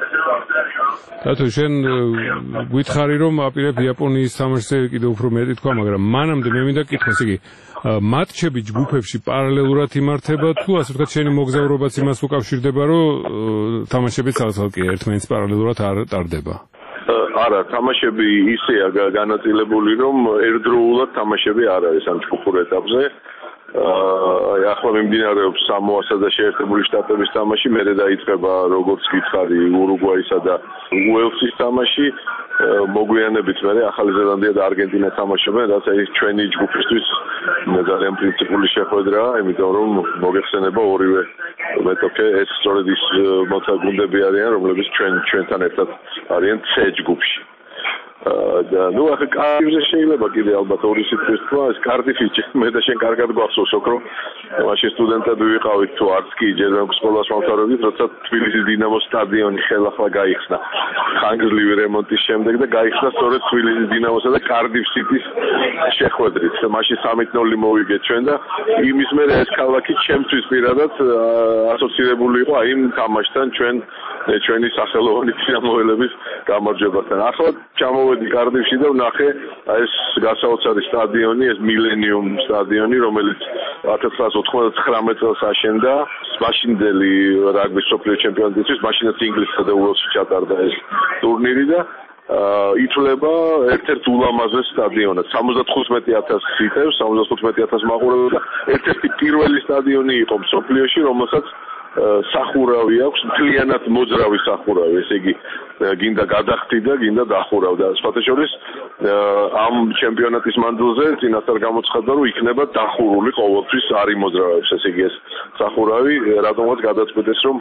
დათო, შენ გითხარი რომ აპირებ იაპონიის თამაშზე კიდევ უფრო მეტი თქვა, მაგრამ მანამდე მე მინდა კითხოს, იგი მატჩები ჯგუფებში პარალელურად იმართება თუ ასე ვთქვათ შენი მოგზაურობაც იმას უკავშირდება, რომ თამაშები ცალ-ცალკე ერთმანეთს პარალელურად არ ტარდება? არა, თამაშები ისეა განაწილებული, რომ ერთდროულად თამაშები არ არის ამ ჯგუფურ ეტაპზე. ახლა მიმდინარეობს სამოასა და შეერთებული შტატების თამაში, მერე დაიწყება როგორც გითხარი ურუგვაისა და უელსის თამაში, მოგვიანებით მერე ახალი ზელანდია და არგენტინა თამაშობენ, რაც ეს ჩვენი ჯგუფისთვის ძალიან პრინციპული შეხვედრაა, იმიტომ რომ მოგეხსენება ორივე მეტოქე ეს სწორედ ის მოცაგუნდები არიან, რომლებიც ჩვენთან ერთად არიან C ჯგუფში. ახლა კარდიფზე შეიძლება კიდე ალბათ ორი სიტყვის თქვა, ეს კარდიფი მე და შენ კარგად გვახსოვს, ოქრო მაშინ სტუდენტები ვიყავით თუ არც კი ჯერ სკოლას ვამთავრებდით, როცა თბილისის დინამოს სტადიონი ხელახლა გაიხსნა ხანგრძლივი რემონტის შემდეგ და გაიხსნა სწორედ თბილისის დინამოსა და კარდიფ სიტის შეხვედრით. მაშინ 3-0 მოვიგეთ ჩვენ და იმის მერე ეს ქალაქი ჩემთვის პირადად ასოცირებული იყო აი იმ თამაშთან ჩვენი სახელოვანი დინამოელების გამარჯვებასთან. ახლა ჩამოვედი კარდიფში და ვნახე ეს გასაოცარი სტადიონი, ეს მილენიუმ სტადიონი, რომელიც 1999 წელს აშენდა მაშინდელი რაგბის მსოფლიო ჩემპიონატისთვის, მაშინაც ინგლისსა და უელსში ჩატარდა ეს ტურნირი და ითვლება ერთ-ერთ ულამაზეს სტადიონად. 75,000 სიტევს, 75,000 მაყურებელს და ერთ-ერთი პირველი სტადიონი იყო მსოფლიოში, რომელსაც სახურავი აქვს, მთლიანად მოძრავი სახურავი, ესე იგი გინდა გადახტი და გინდა დახურავ და სხვათა შორის ამ ჩემპიონატის მანძილზე წინასწარ გამოცხადდა, რომ იქნება დახურული ყოველთვის არ იმოძრავებს, ესე იგი ეს სახურავი რატომაც გადაწყვეტეს, რომ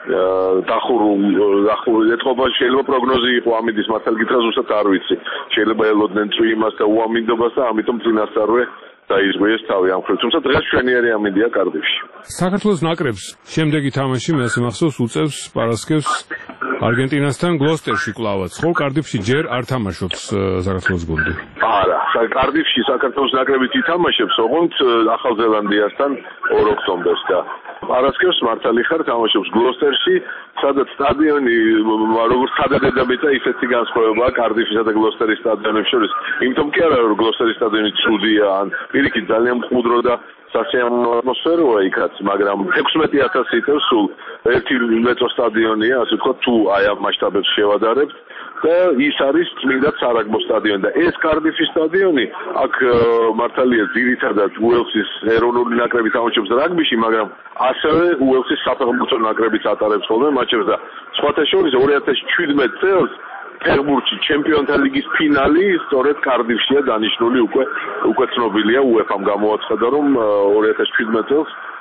დახურული ეთყობა შეიძლება პროგნოზი იყო ამინდის მართალ გითხრა ზუსტად არ ვიცი. შეიძლება ელოდნენ წვიმას და უამინდობას და ამიტომ წინასწარვე დაიზღვიეს თავი ამ ხელ. თუმცა დღეს ჩვენიერი ამინდია კარდიფში. საქართველოს ნაკრებს შემდეგი თამაში მე ასე მახსოვს უწევს პარასკევს არგენტინასთან გლოსტერში კლავაც. ხო, კარდიფში ჯერ არ თამაშობს საქართველოს გუნდი. არა, კარდიფში საქართველოს ნაკრები ითამაშებს ოღონდ ახალ ზელანდიასთან 2 ოქტომბერს და პარასკევს მართალი ხარ თამაშობს გლოსტერში, სადაც სტადიონი როგორც ხადადადაბეჭა ისეთი განსხვავებაა კარდიფისა და გლოსტერის სტადიონებს შორის. იმიტომ კი არა რომ გლოსტერის სტადიონი ცუდია, ან პირიქით ძალიან მყუდრო და სასიამოვნო ატმოსფეროა იქაც, მაგრამ 16,000 სიტევს სულ ერთი მეტრო სტადიონია, ასე ვთქვათ, თუ აი ამ მასშტაბებს შევადარებთ და ის არის წმინდა სარაგბო სტადიონი და ეს კარდიფის სტადიონი აქ მართალია ძირითადად უელსის ეროვნული ნაკრები თამაშობს რაგბიში, მაგრამ ასევე უელსის საფეხბურთო ნაკრებიც ატარებს ხოლმე მატჩებს და სხვათა შორის 2017 წელს ფეხბურთში ჩემპიონთა ლიგის ფინალი სწორედ კარდიფშია დანიშნული, უკვე ცნობილია UEFA-მ გამოაცხადა, რომ 2017 წელს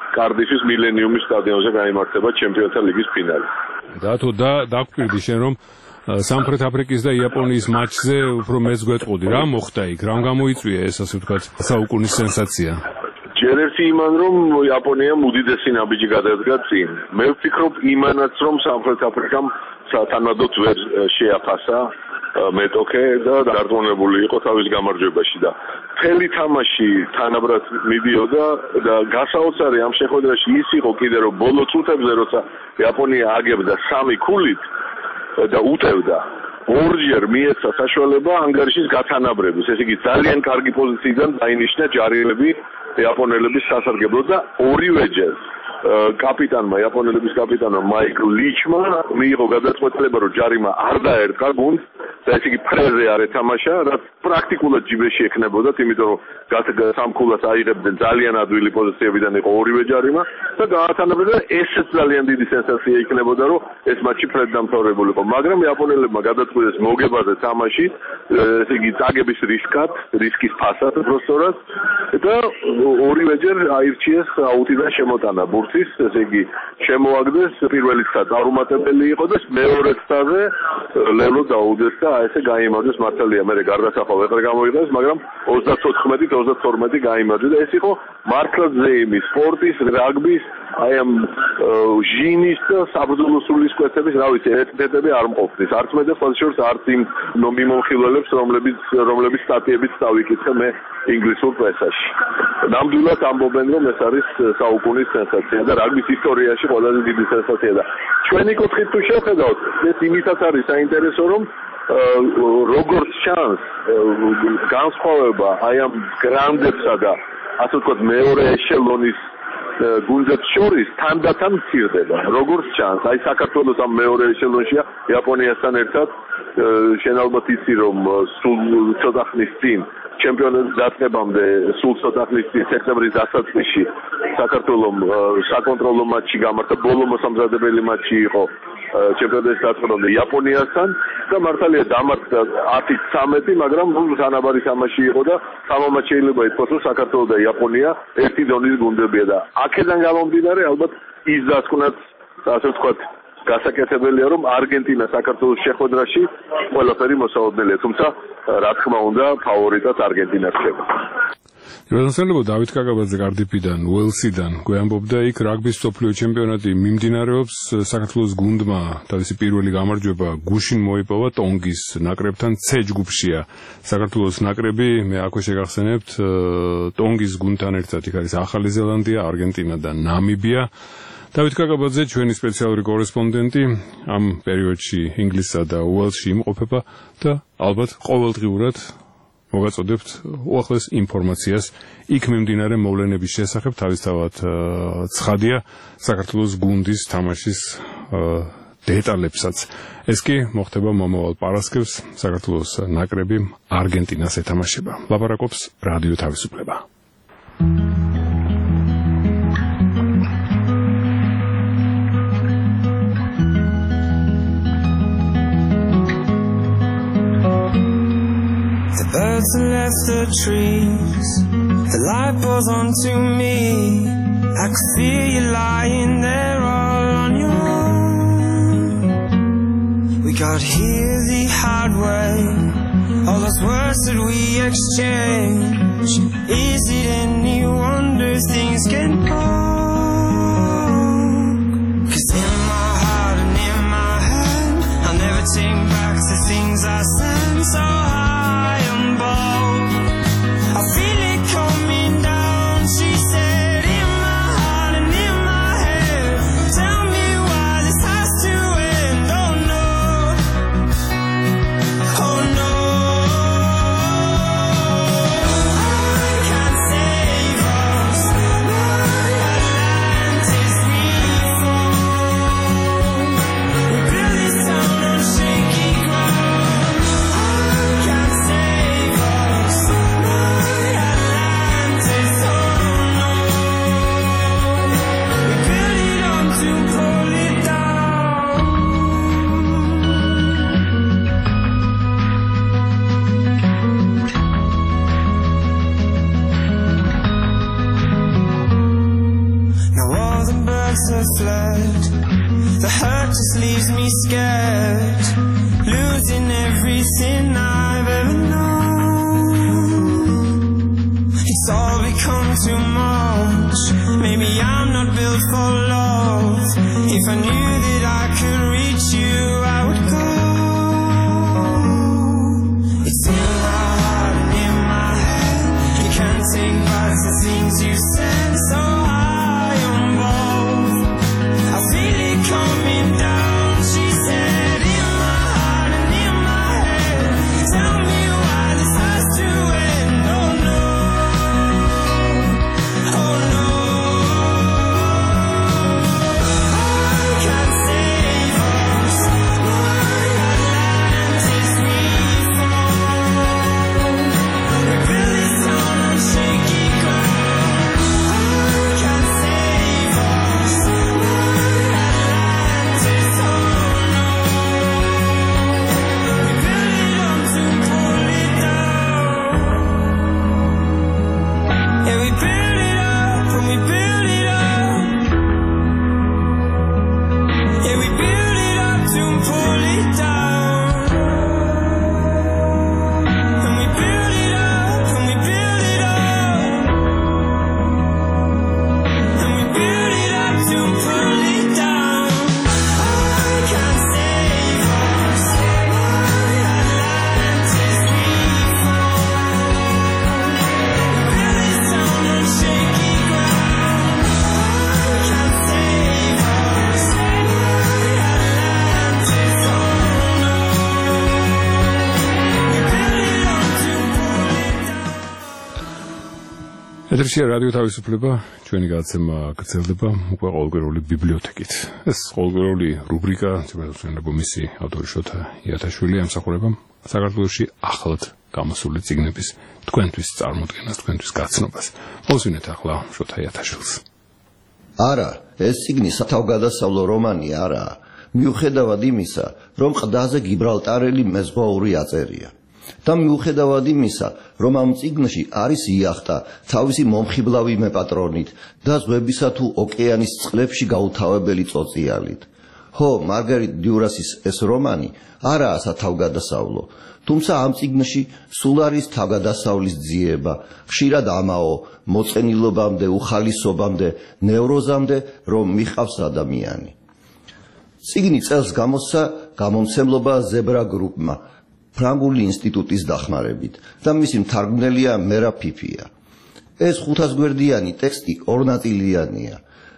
კარდიფის მილენიუმის სტადიონზე გაიმართება ჩემპიონთა ლიგის ფინალი. დაგვირდი შენ რომ სამხრეთ აფრიკის და იაპონიის მატჩზე უფრო მეც გვეტყოდი რა მოხდა იქ რამ გამოიწვია ეს ასე ვთქვათ საუკუნის სენსაცია ჯერ ერთი იმან რომ იაპონიამ უდიდესი ნაბიჯი გადადგა წინ მე ვფიქრობ იმანაც რომ სამხრეთ აფრიკამ სათანადოდ ვერ შეაფასა მეტოქე და დარწმუნებული იყო თავის გამარჯვებაში და მთელი თამაში თანაბრად მიდიოდა და გასაოცარი ამ შეხვედრაში ის იყო კიდე რომ ბოლო წუთებზე როცა იაპონია აგებდა 3 ქულით და უტევდა ორჯერ მიეცა საშუალება ანგარიშის გათანაბრების ესე იგი ძალიან კარგი პოზიციიდან დაინიშნა ჯარიელები იაპონელების სასარგებლოდ და ორივეჯერ კაპიტანმა იაპონელების კაპიტანმა მაიკლ ლიჩმა მიიღო გადაწყვეტილება რომ ჯარიმა არ დაერტყა გუნდს და ესე იგი ფრეზე არ ეთამაშა რაც პრაქტიკულად ჯიბეში ექნებოდათ იმიტომ რომ სამქულას აიღებდნენ ძალიან ადვილი პოზიციებიდან იყო ორივე ჯარიმა და გაათანაბრდა ესეც ძალიან დიდი სენსაცია იქნებოდა რომ ეს მატჩი ფრედ დამთავრებულიყო მაგრამ იაპონელებმა გადაწყვიტეს მოგებაზე თამაში ესე იგი წაგების რისკის ფასად უბრალოდ და ორივეჯერ აირჩიეს აუტიდან შემოტანა ბურთის ესე იგი შემოაგდეს პირველი ცდა წარუმატებელი იყო და მეორე ცდაზე ლელო დაუდეს და ესე გაიმარჯვეს მართალია მე გარდასახვა ვეღარ გამოიღეს მაგრამ 34-32 გაიმარჯვა და ეს იყო მართლა ზეიმი სპორტის რაგბის აი ამ ჟინის და საბრძოლო სულისკვეთების რა ვიცი ერთადერთები არ მყოფნის არც მე და ფალშორს არც იმ მიმოხილველებს რომლებიც სტატიებით დავიკითხე მე ინგლისურ პრესაში ნამდვილად ამბობენ რომ ეს არის საუკუნის სენსაცია და რაგბის ისტორიაში ყველაზე დიდი სენსაცია და ჩვენი კუთხით თუ შევხედავთ ეს იმითაც არის საინტერესო რომ როგორც ჩანს განსხვავება აი ამ გრანდებსა და ასე ვთქვათ მეორე ეშელონის გუნდებს შორის თანდათან მცირდება როგორც ჩანს აი საქართველოს ამ მეორე ეშელონშია იაპონიასთან ერთად შენ ალბათ იცი რომ სულ ცოტა ხნის წინ ჩემპიონატის დაწყებამდე სულ ცოტა ხნის წინ სექტემბრის დასაწყისში საქართველოს საკონტროლო მატჩი გამართა ბოლო მოსამზადებელი მატჩი იყო ჩემპიონატის დაწყებამდე იაპონიასთან და მართალია დამარცხდა 10-13 მაგრამ თანაბარი თამაში იყო და თამამად შეიძლება ითქვას რომ საქართველო და იაპონია ერთი დონის გუნდებია და აქედან გამომდინარე ალბათ ის დასკვნაც ასე ვთქვათ გასაკეთებელია რომ არგენტინა საქართველოს შეხვედრაში ყველაფერი მოსაოდნელია თუმცა რა თქმა უნდა ფავორიტად არგენტინა ხდება როდესაც დავით კაკაბაძე კარდიფიდან უელსიდან გვეამბობდა იქ რაგბის მსოფლიო ჩემპიონატი მიმდინარეობს საქართველოს გუნდმა თავისი პირველი გამარჯვება გუშინ მოიპოვა ტონგის ნაკრებთან C ჯგუფშია საქართველოს ნაკრები მე აქვე შეგახსენებთ ტონგის გუნდთან ერთად იქ არის ახალი ზელანდია არგენტინა და ნამიბია დავით კაკაბაძე ჩვენი სპეციალური კორესპონდენტი ამ პერიოდში ინგლისსა და უელსში იმყოფება და ალბათ ყოველდღიურად მოგაწოდებთ უახლეს ინფორმაციას იქ მიმდინარე მოვლენების შესახებ თავისთავად ცხადია საქართველოს გუნდის თამაშის დეტალებსაც ეს კი მოხდება მომავალ პარასკევს საქართველოს ნაკრები არგენტინას ეთამაშება ლაპარაკობს რადიო თავისუფლება Birds have left the trees, the light pours onto me. I can feel you lying there all on your own. We got here the hard way, all those words that we exchange. Is it any wonder things can wrong? 'Cause in my heart and in my head, I'll never take back the things I said so high. I feel it coming down, she said, in my heart and in my head. Tell me why this has to end, oh no, oh no. I can't save us, Atlantis we fall. We build this town on shaky ground. I can't save us, head, losing everything I've ever known. It's all become too much. Maybe I'm not built for love. If I knew that I could reach you, I would go. It's in my heart and in my head. You can't take back the things you said. So high on both, I feel it coming down. She said, in my heart and in my head. Tell me why this has to end. Oh no, oh no. I can't save us. My Atlantis we fall. We build this town on shaky ground. I can't save us. My Atlantis, oh no. We build it up to pull it down. Yeah, we build it up and we build it up. Yeah, we build it up to pull it down. And we build it up and we build it up. And we build it up to pull it down. I can't save us. My Atlantis we fall. We build this town on shaky ground. I can't save us. My Atlantis, oh no. We build it up to pull it down. ეთერშია რადიო თავისუფლება, ჩვენი გადაცემა გრძელდება უკვე ყოველკვირეული ბიბლიოთეკით. ეს ყოველკვირეული რუბრიკა, თემატურა მისი ავტორი შოთა იათაშვილი ემსახურება საქართველოში ახლად გამოსული წიგნების თქვენთვის წარმოდგენას, თქვენთვის გაცნობას. მოვსვინეთ ახლა შოთა იათაშვილს. არა, ეს წიგნი სათავგადასავლო რომანი არაა, მიუხედავად იმისა, რომ ყდაზე გიბრალტარელი მეზღვაური აწერია. და მიუხედავად იმისა, რომ ამ წიგნში არის იახტა თავისი მომხიბლავი მეპატრონით და ზღვებისა თუ ოკეანის წყლებში გაუთავებელი წოწიალით. ხო, მარგარიტ დიურასის ეს რომანი არაა სათავგადასავლო, თუმცა ამ წიგნში სულ არის თავგადასავლის ძიება, ხშირად ამაო, მოწყენილობამდე, უხალისობამდე, ნევროზამდე, რომ მიყავს ადამიანი. წიგნი წელს გამოსცა გამომცემლობა ზებრა გრუპმა, ფრანგული ინსტიტუტის დახმარებით და მისი მთარგმნელია მერა ფიფია. ეს 500 გვერდიანი ტექსტი ორნაწილიანია.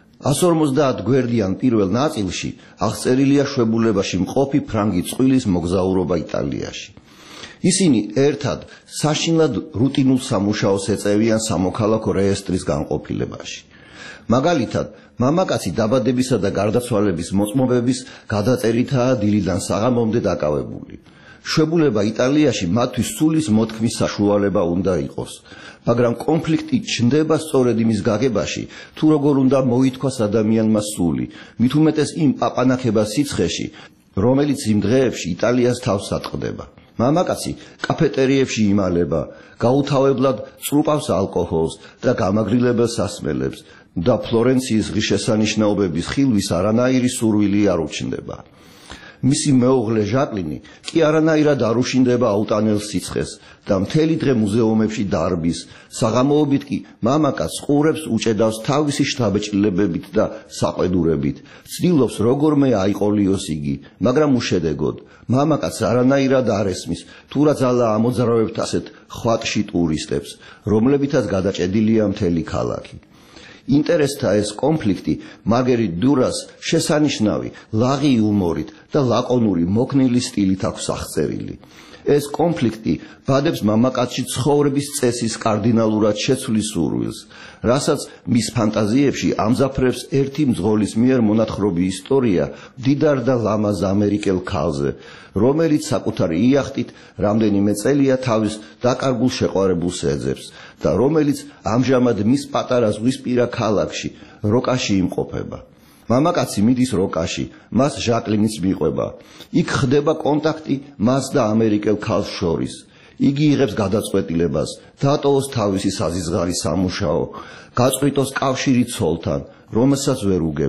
150 გვერდიან პირველ ნაწილში აღწერილია შვებულებაში მყოფი ფრანგი წყვილის მოგზაურობა იტალიაში. ისინი ერთად საშინლად რუტინულ სამუშაოს ეწევიან სამოქალაქო რეესტრის განყოფილებაში. მაგალითად, მამაკაცი დაბადებისა და გარდაცვალების მოწმობების გადაწერითაა დილიდან საღამომდე დაკავებული. შვებულება იტალიაში მათთვის სულის მოთქმის საშუალება უნდა იყოს, მაგრამ კონფლიქტი ჩნდება სწორედ იმის გაგებაში, თუ როგორ უნდა მოითქვას ადამიანმა სული, მით უმეტეს იმ პაპანახებას სიცხეში, რომელიც იმ დღეებში იტალიას თავს ატყდება. მამაკაცი კაფეტერიებში იმალება, გაუთავებლად წრუპავს ალკოჰოლს და გამაგრილებელ სასმელებს და ფლორენციის ღირსშესანიშნაობების ხილვის არანაირი სურვილი არ უჩნდება. მისი მეუღლე ჟაკლინი კი არანაირად არ უშინდება აუტანელ სიცხეს და მთელი დღე მუზეუმებში დარბის, საღამოობით კი მამაკაცს ყურებს უჭედავს თავისი შთაბეჭდილებებით და საყვედურებით, ცდილობს როგორმე აიყოლიოს იგი, მაგრამ უშედეგოდ. მამაკაცს არანაირად არ ესმის, თუ რა ძალა ამოძრავებთ ასეთ ხვატში ტურისტებს, რომლებითაც გადაჭედილია მთელი ქალაქი. ინტერესთა ეს კონფლიქტი მარგერიტ დიურას შესანიშნავი, ლაღი იუმორით და ლაკონური მოქნილი სტილით აქვს აღწერილი. ეს კონფლიქტი ბადებს მამაკაცში ცხოვრების წესის კარდინალურად შეცვლის სურვილს, რასაც მის ფანტაზიებში ამზაფრებს ერთი მძღოლის მიერ მონათხრობი ისტორია მდიდარ და ლამაზ ამერიკელ ქალზე, რომელიც საკუთარი იახტით რამდენიმე წელია თავის დაკარგულ შეყვარებულს ეძებს და რომელიც ამჟამად მის პატარა ზღვისპირა ქალაქში, როკაში იმყოფება. მამაკაცი მიდის როკაში, მას ჟაკლინიც მიყვება. იქ ხდება კონტაქტი მას და ამერიკელ ქალს შორის. იგი იღებს გადაწყვეტილებას, დატოვოს თავისი საზიზღარი სამუშაო, გაწყვიტოს კავშირი ცოლთან, რომელსაც ვერ უგებს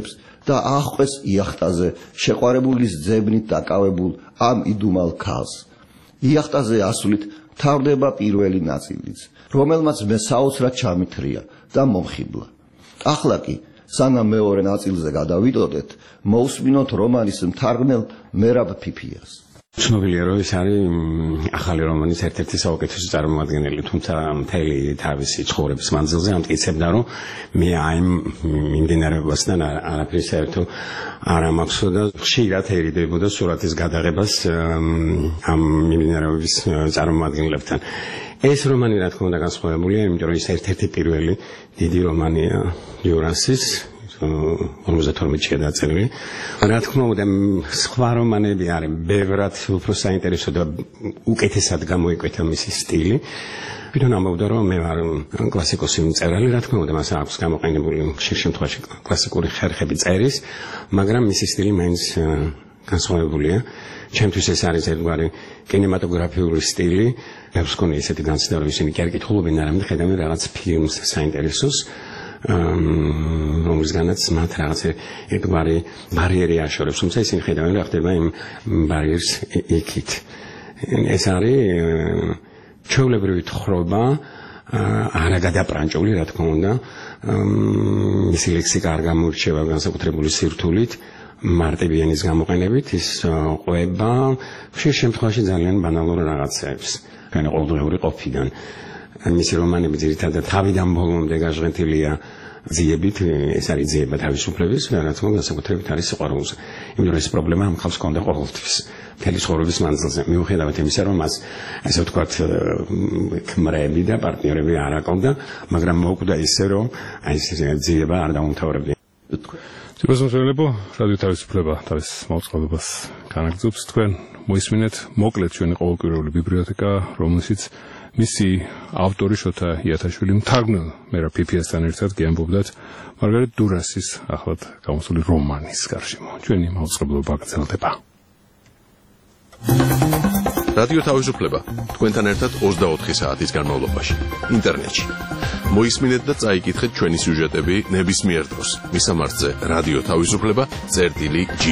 და ახვეს იახტაზე შეყვარებულის ძებნით დაკავებულ ამ იდუმალ ქალს. იახტაზე ასვლით თავდება პირველი ნაწილიც, რომელმაც მე საოცრად ჩამithრია და მომხიბლა. ახლა კი, სანამ მეორე ნაწილზე გადავიდოდეთ, მოусმინოთ რომანის მთარგმნელ მერაბ ფიფიას. ცნობილია, რომ ეს არის ახალი რომანის ერთ-ერთი საუკეთესო წარმომადგენელი, თუმცა მთელი თავისი ცხოვრების მანძილზე ამტკიცებდა, რომ მე აი მიმდინარეობასთან არაფერი საერთო არ მაქვს და ხშირად ერიდებოდა სურათის გადაღებას ამ მიმდინარეობის წარმომადგენლებთან. ეს რომანი რა თქმა უნდა განსხვავებულია, იმიტომ რომ ის ერთ-ერთი პირველი დიდი რომანია იურასის 52-ში დაწერილი. რა თქმა უნდა, სხვა რომანები არის ბევრად უფრო საინტერესო და უკეთესად გამოიკვეთა მისი სტილი. ვინმე ამბობდა, რომ მე ვარ კლასიკოსი მწერალი, რა თქმა უნდა, მას აქვს გამოყენებული ხშირ შემთხვევაში კლასიკური ხერხები წერის, მაგრამ მისი სტილი მაინც განსხვავებულია. ჩემთვის ეს არის ერთგვარი კინემატოგრაფიული სტილი. მე ვსკონი ესეთი განცდა, რომ ისინი კი არ კითხულობენ, არამედ ხედავენ რაღაც ფილმს საინტერესოს. რომლისგანაც მათ რაღაც ერთგვარი ბარიერი აშორებს, თუმცა ისინი ხედავენ რა ხდება იმ ბარიერს იქით. ეს არის ჩვეულებრივი თხრობა, არა გადაპრანჭული, რა თქმა უნდა. მისი ლექსიკა არ გამოირჩევა განსაკუთრებული სირთულით, მარტივი ენის გამოყენებით, ის ყვება ხშირ შემთხვევაში ძალიან ბანალურ რაღაცებს, ყოველდღიური ყოფიდან. მისი რომანები ძირითადად თავიდან ბოლომდე გაჟღენთილია ძიებით, ეს არის ძიება თავისუფლების, რა თქმა უნდა, განსაკუთრებით არის სიყვარულზე. იმიტომ რომ ეს პრობლემა ამ ხალხს ჰქონდა ყოველთვის, მთელი ცხოვრების მანძილზე. მიუხედავად იმისა, რომ მას ასე ვთქვათ, ქმრები და პარტნიორები არ აკლდა, მაგრამ მოუკვდა ისე, რომ აი ეს ძიება არ დაუმთავრებია. ცნობილებო, რადიო თავისუფლება თავის მოწყობილებას განაგრძობს. თქვენ მოისმინეთ მოკლედ ჩვენი ყოველკვირეული ბიბლიოთეკა, რომელშიც მისი ავტორი შოთა იათაშვილი მთარგმნელ მერაბ ფიფიასთან ერთად გიამბობდათ მარგარეტ დურასის ახლად გამოსული რომანის გარშემო. ჩვენი მოწყობილობა გრძელდება. რადიო თავისუფლება თქვენთან ერთად 24 საათის განმავლობაში ინტერნეტში. მოისმინეთ და წაიკითხეთ ჩვენი სიუჟეტები ნებისმიერ დროს. მისამართზე რადიო თავისუფლება.gi.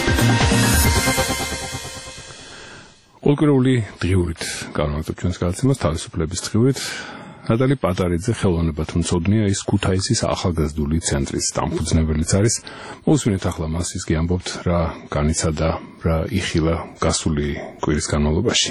ყოველკვირეული დღიურით განმარტებ ჩვენს გადაცემას თავისუფლების დღიურით. ნატალი პატარიძე ხელოვნებად მცოდნეა, ის ქუთაისის ახალგაზრდული ცენტრის დამფუძნებელიც არის. მოусმინეთ ახლა მას, ის გიამბობთ რა განიცადა, რა იხილა გასული კვირის განმავლობაში.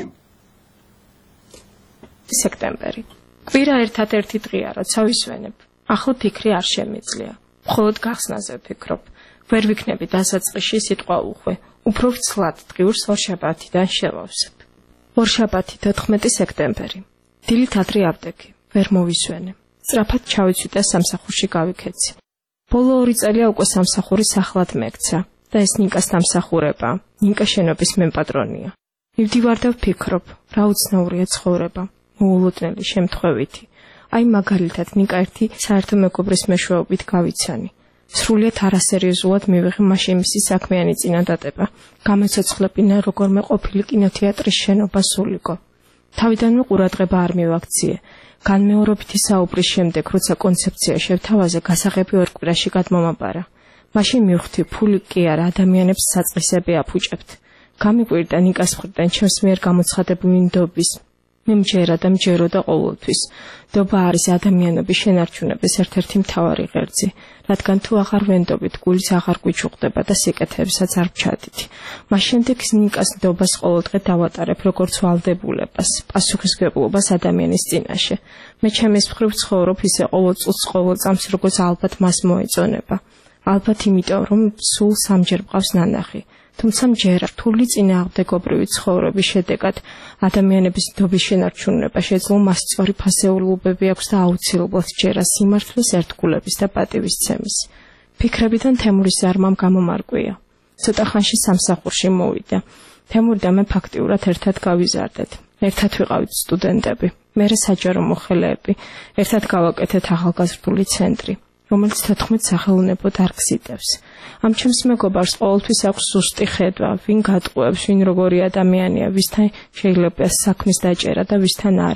სექტემბერი. კვირა ერთადერთი დღეა, როცა ვისვენებ. ახლა ფიქრი არ შემიძლია. მხოლოდ გახსნაზე ვფიქრობ. ვერ ვიქნები დასაწყისში სიტყვა უხვე. უფრო ვცლად დღიურს ორშაბათიდან შევავსებ. ორშაბათი 14 სექტემბერი. დილით ადრე ავდექი. ვერ მოვისვენე. სწრაფად ჩავიცვი და სამსახურში გავიქეცი. ბოლო 2 წელია უკვე სამსახური სახლად მეკცა და ეს ნიკას დამსახურება. ნიკა შენობის მემპატრონია. მივდივარ და ვფიქრობ, რა უცნაურია ცხოვრება. მოულოდნელი შემთხვევითი. აი მაგალითად ნიკა ერთი საერთო მეგობრის მეშვეობით გავიცანი. სრულიად არასერიოზულად მივიღე მაშინ მისი საქმიანი წინადადება. გამოცოცხლებინა როგორმე ყოფილი კინოთეატრის შენობა სულიკო. თავიდანვე ყურადღება არ მივაქციე. განმეორებითი საუბრის შემდეგ, როცა კონცეფცია შევთავაზე, გასაღები ორ კვირაში გადმომაბარა. მაშინ მივხვდი, ფული კი არა, ადამიანებს საწყისები აფუჭებთ. გამიკვირდა ნიკას მხრიდან ჩემს მიერ გამოცხადებული ნდობის. მე მჯერა და მჯეროდა ყოველთვის. ნდობა არის ადამიანების შენარჩუნების ერთ-ერთი მთავარი ღერძი. რადგან თუ აღარ ვენდობით, გულის აღარ გვიჩუღდება და სიკეთეებსაც არ ვჩადით. მას შემდეგ ნიკას ნდობას ყოველდღე დავატარებ როგორც ვალდებულებას, პასუხისმგებლობას ადამიანის წინაშე. მე ჩემის მხრივ ცხოვრობ ისე ყოველ წუთს, ყოველ წამს, როგორც ალბათ მას მოეწონება. ალბათ იმიტომ, რომ სულ სამჯერ მყავს ნანახი. თუმცა მჯერა რთული წინააღმდეგობრივი ცხოვრების შედეგად ადამიანების ნდობის შენარჩუნება შეძლო მას სწორი ფასეულობები აქვს და აუცილებლად ჯერა სიმართლის ერთგულების და პატივისცემის. ფიქრებიდან თემურის ზარმამ გამომარკვია. ცოტა ხანში სამსახურში მოვიდა. თემური და მე ფაქტიურად ერთად გავიზარდეთ. ერთად ვიყავით სტუდენტები, მერე საჯარო მოხელეები, ერთად გავაკეთეთ ახალგაზრდული ცენტრი, რომელიც 14 სახელოვნებო დარგს იტევს. ამ ჩემს მეგობარს ყოველთვის აქვს ზუსტი ხედვა, ვინ გატყუებს, ვინ როგორი ადამიანია, ვისთან შეიძლება საქმის დაჭერა და ვისთან არა.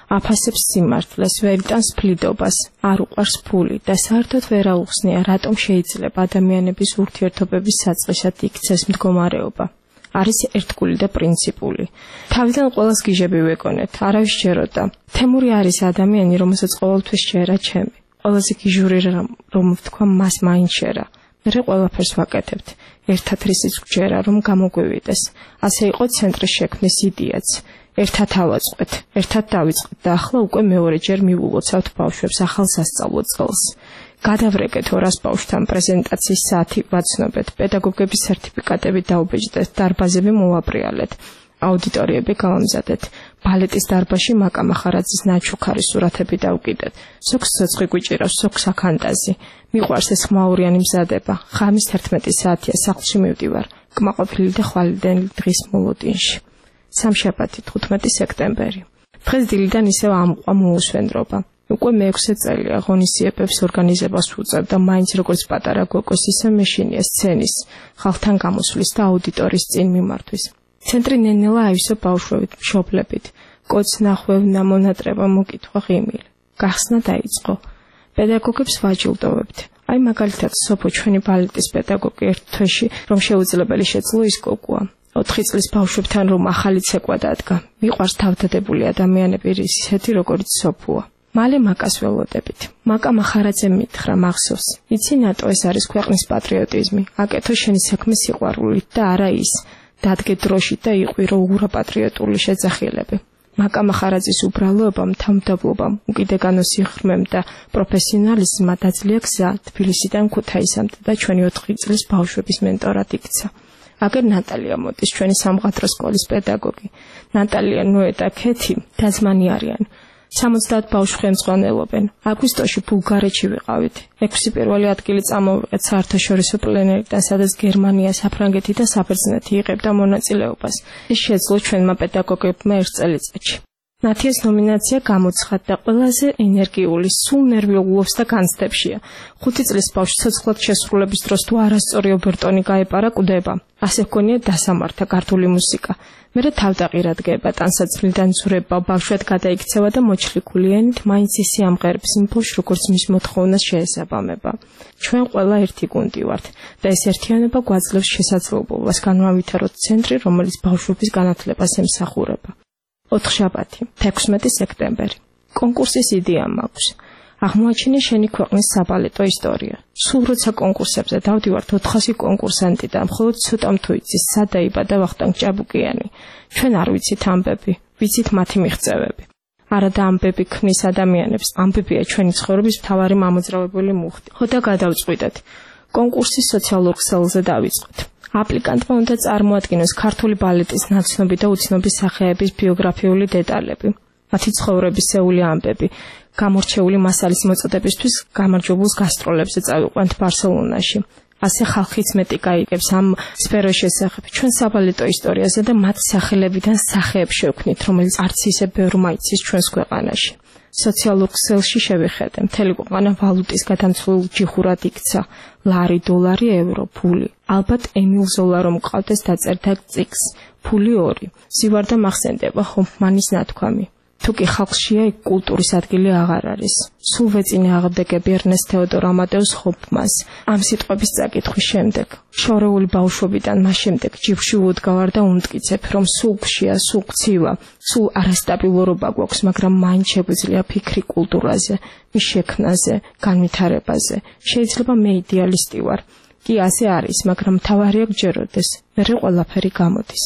აფასებს სიმართლეს, ვერ იტანს ფლიდობას, არ უყვარს ფული და საერთოდ ვერ აუხსნია, რატომ შეიძლება ადამიანების ურთიერთობების საწყისად იქცეს მდგომარეობა. არის ერთგული და პრინციპული. თავიდან ყველას გიჟები ვეკონეთ, არავის შეეროდა. თემური არის ადამიანი, რომელსაც ყოველთვის შეერა ჩემი. ყველაზე გიჟური რომ ვთქვა, მას მაინც შეერა. მე ყველაფერს ვაკეთებთ. ერთად რისიც გვჯერა, რომ გამოგვივიდეს. ასე იყო ცენტრის შექმნის იდეაც. ერთად ავაწყეთ, ერთად დავიწყეთ და ახლა უკვე მეორეჯერ მივულოცავთ ბავშვებს ახალ სასწავლო წელს. გადავრეკეთ 200 ბავშვთან პრეზენტაციის საათი ვაცნობეთ, პედაგოგების სერტიფიკატები დაუბეჭდეთ, დარბაზები მოვაბრიალეთ, აუდიტორიები გავამზადეთ, ბალეტის დარბაზში მაკა მახარაძის ნაჩუქარის სურათები დავკიდეთ. სოქს ცოცხი გვიჭირავს, სოქს აქანდაზი. მიყვარს ეს ხმაურიანი მზადება. ღამის 11 საათია სახლში მივდივარ, კმაყოფილი და ხვალიდელი დღის მოლოდინში. სამშაბათი 15 სექტემბერი. დღეს დილიდან ისევ ამყვა მოუსვენდრობა. უკვე მე-6 წელია ღონისძიებებს ორგანიზებას ვუწევ და მაინც როგორც პატარა გოგოს ისე მეშინია სცენის, ხალხთან გამოსვლის და აუდიტორიის წინ მიმართვის. ცენტრი ნენელა აივსო ბავშვებით, მშობლებით. კოც ნახვევნა მონატრება მოკითხვა ღიმილი. გახსნა დაიწყო. პედაგოგებს ვაჯილდოვებთ. აი მაგალითად სოფო ჩვენი ბალეტის პედაგოგი ერთ თვეში რომ შეუძლებელი შეძლო ის კოკუა. 4 წლის ბავშვებთან რომ ახალი ცეკვა დადგა. მიყვარს თავდადებული ადამიანები ისეთი როგორიც სოფოა. მალე მაკას ველოდებით. მაკა მახარაძემ მითხრა მახსოვს. იცი ნატო ეს არის ქვეყნის პატრიოტიზმი. აკეთო შენი საქმე სიყვარულით და არა ის. დადგე დროში და იყვირო უღრაპატრიოტული შეძახილები. მაკა მახარაძის უბრალოობამ, თავმდაბლობამ, უკიდეგანო სიღრმემ და პროფესიონალიზმმა დაძლია გზა თბილისიდან ქუთაისამდე და ჩვენი 4 წლის ბავშვების მენტორად იქცა. აგერ ნატალია მოდის, ჩვენი სამხატვრო სკოლის პედაგოგი. ნატალია, ნოე და ქეთი დაზმანი არიან. 70 ბავშვი ხელმძღვანელობენ. აგვისტოში ბულგარეთში ვიყავით. 6 პირველი ადგილი წამოვიღეთ საერთაშორისო პლენერიდან, სადაც გერმანია, საფრანგეთი და საბერძნეთი იღებდა მონაწილეობას. ეს შეძლო ჩვენმა პედაგოგებმა ერთ წელიწადში. ნათიას ნომინაცია გამოცხადდა ყველაზე ენერგიული, სულ ნერვიულობს და განცდებშია. 5 წლის ბავშვს ცოცხლად შესრულების დროს თუ არასწორი ობერტონი გაეპარა კვდება. ასე ჰქონია დასამართა ქართული მუსიკა. მერე თავდაყირა დგება, ტანსაცმლიდან ზურება, ბავშვად გადაიქცევა და მოჩლიქული ენით მაინც ისე ამღერებს იმ ბავშვს, როგორც მის მოთხოვნას შეესაბამება. ჩვენ ყველა ერთი გუნდი ვართ და ეს ერთიანობა გვაძლევს შესაძლებლობას განვავითაროთ ცენტრი, რომელიც ბავშვების განათლებას ემსახურება. 4 შაბათი, 16 სექტემბერი. კონკურსის იდეა მაქვს. აღმოაჩინე შენი ქვეყნის საბალეტო ისტორია. სულ როცა კონკურსებზე დავდივართ 400 კონკურსანტი და მხოლოდ ცოტამ თუ იცის სად დაიბადა ვახტანგ ჭაბუკიანი. ჩვენ არ ვიცით ამბები, ვიცით მათი მიღწევები. არა და ამბები ქმნის ადამიანებს, ამბებია ჩვენი ცხოვრების მთავარი მამოძრავებელი მუხტი. ხო და გადავწყვიტეთ. კონკურსის სოციალურ ქსელზე დავიწყოთ. აპლიკანტმა უნდა წარმოადგინოს ქართული ბალეტის ნაცნობი და უცნობი სახეების ბიოგრაფიული დეტალები. მათი ცხოვრებისეული ამბები. გამორჩეული მასალის მოწოდებისთვის გამარჯვებულს გასტროლებზე წავიყვანთ ბარსელონაში. ასე ხალხიც მეტი გაიგებს ამ სფეროს შესახებ. ჩვენ საბალეტო ისტორიაზე და მათ სახელებიდან სახეებს შევქმნით, რომელიც არც ისე ბევრმა იცის ჩვენს ქვეყანაში. სოციალურ ქსელში შევიხედე, მთელი ქვეყანა ვალუტის გადამცვლელ ჯიხურად იქცა. ლარი, დოლარი, ევრო, ფული. ალბათ ემილ ზოლა რომ ყავდეს დაწერდა წიგს. ფული 2. ზივარდა მახსენდება ჰოფმანის ნათქვამი. თუ კი ხალხშია იქ კულტურის ადგილი აღარ არის. სულ ვეწინააღმდეგები ერნესტ თეოდორ ამადეუს ჰოფმანს. ამ სიტყვების წაკითხვის შემდეგ, შორეული ბავშვობიდან მას შემდეგ ჯიბრში უდგავარ და უმტკიცებ, რომ სულ გშია, სულ გცივა, სულ არასტაბილურობა გვაქვს, მაგრამ მაინც შეგვიძლია ფიქრი კულტურაზე, მის შექმნაზე, განვითარებაზე. შეიძლება მე იდეალისტი ვარ. კი ასე არის, მაგრამ მთავარია გჯეროდეს, მერე ყველაფერი გამოდის.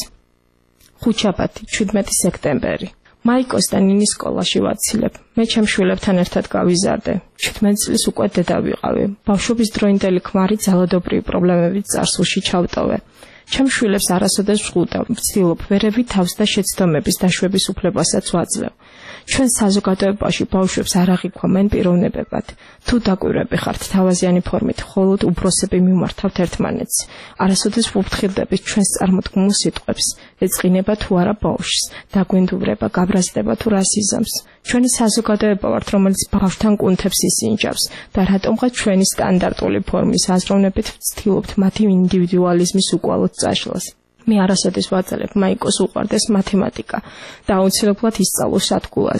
5 შაბათი, 17 სექტემბერი. მაიკოს და ნინის სკოლაში ვაცილებ. მე ჩემ შვილებთან ერთად გავიზარდე. 17 წლის უკვე დედა ვიყავი. ბავშვობის დროინდელი ქმარი ძალადობრივი პრობლემებით წარსულში ჩავტოვე. ჩემ შვილებს არასოდეს ვღუდავ, ვცდილობ ვერევი თავს და შეცდომების დაშვების უფლებასაც ვაძლევ. ჩვენ საზოგადოებაში ბავშვებს არ აღიქვამენ პიროვნებებად. თუ დაკვირვები ხართ თავაზიანი ფორმით, მხოლოდ უბროსები მიმართავთ ერთმანეთს. არასოდეს ვუფრთხილდებით ჩვენს წარმოდგმულ სიტყვებს. ეწყინება თუ არა ბავშვს, დაგვინდურება, გაბრაზდება თუ რასიზმს. ჩვენი საზოგადოება ვართ, რომელიც ბავშვთან კუნთებს ისინჯავს და რატომღაც ჩვენი სტანდარტული ფორმის აზროვნებით ვცდილობთ მათი ინდივიდუალიზმის უკვალოდ წაშლას. მე არასოდეს ვაძლევ მაიკოს უყვარდეს მათემატიკა და აუცილებლად ისწავლოს სადგულაზე.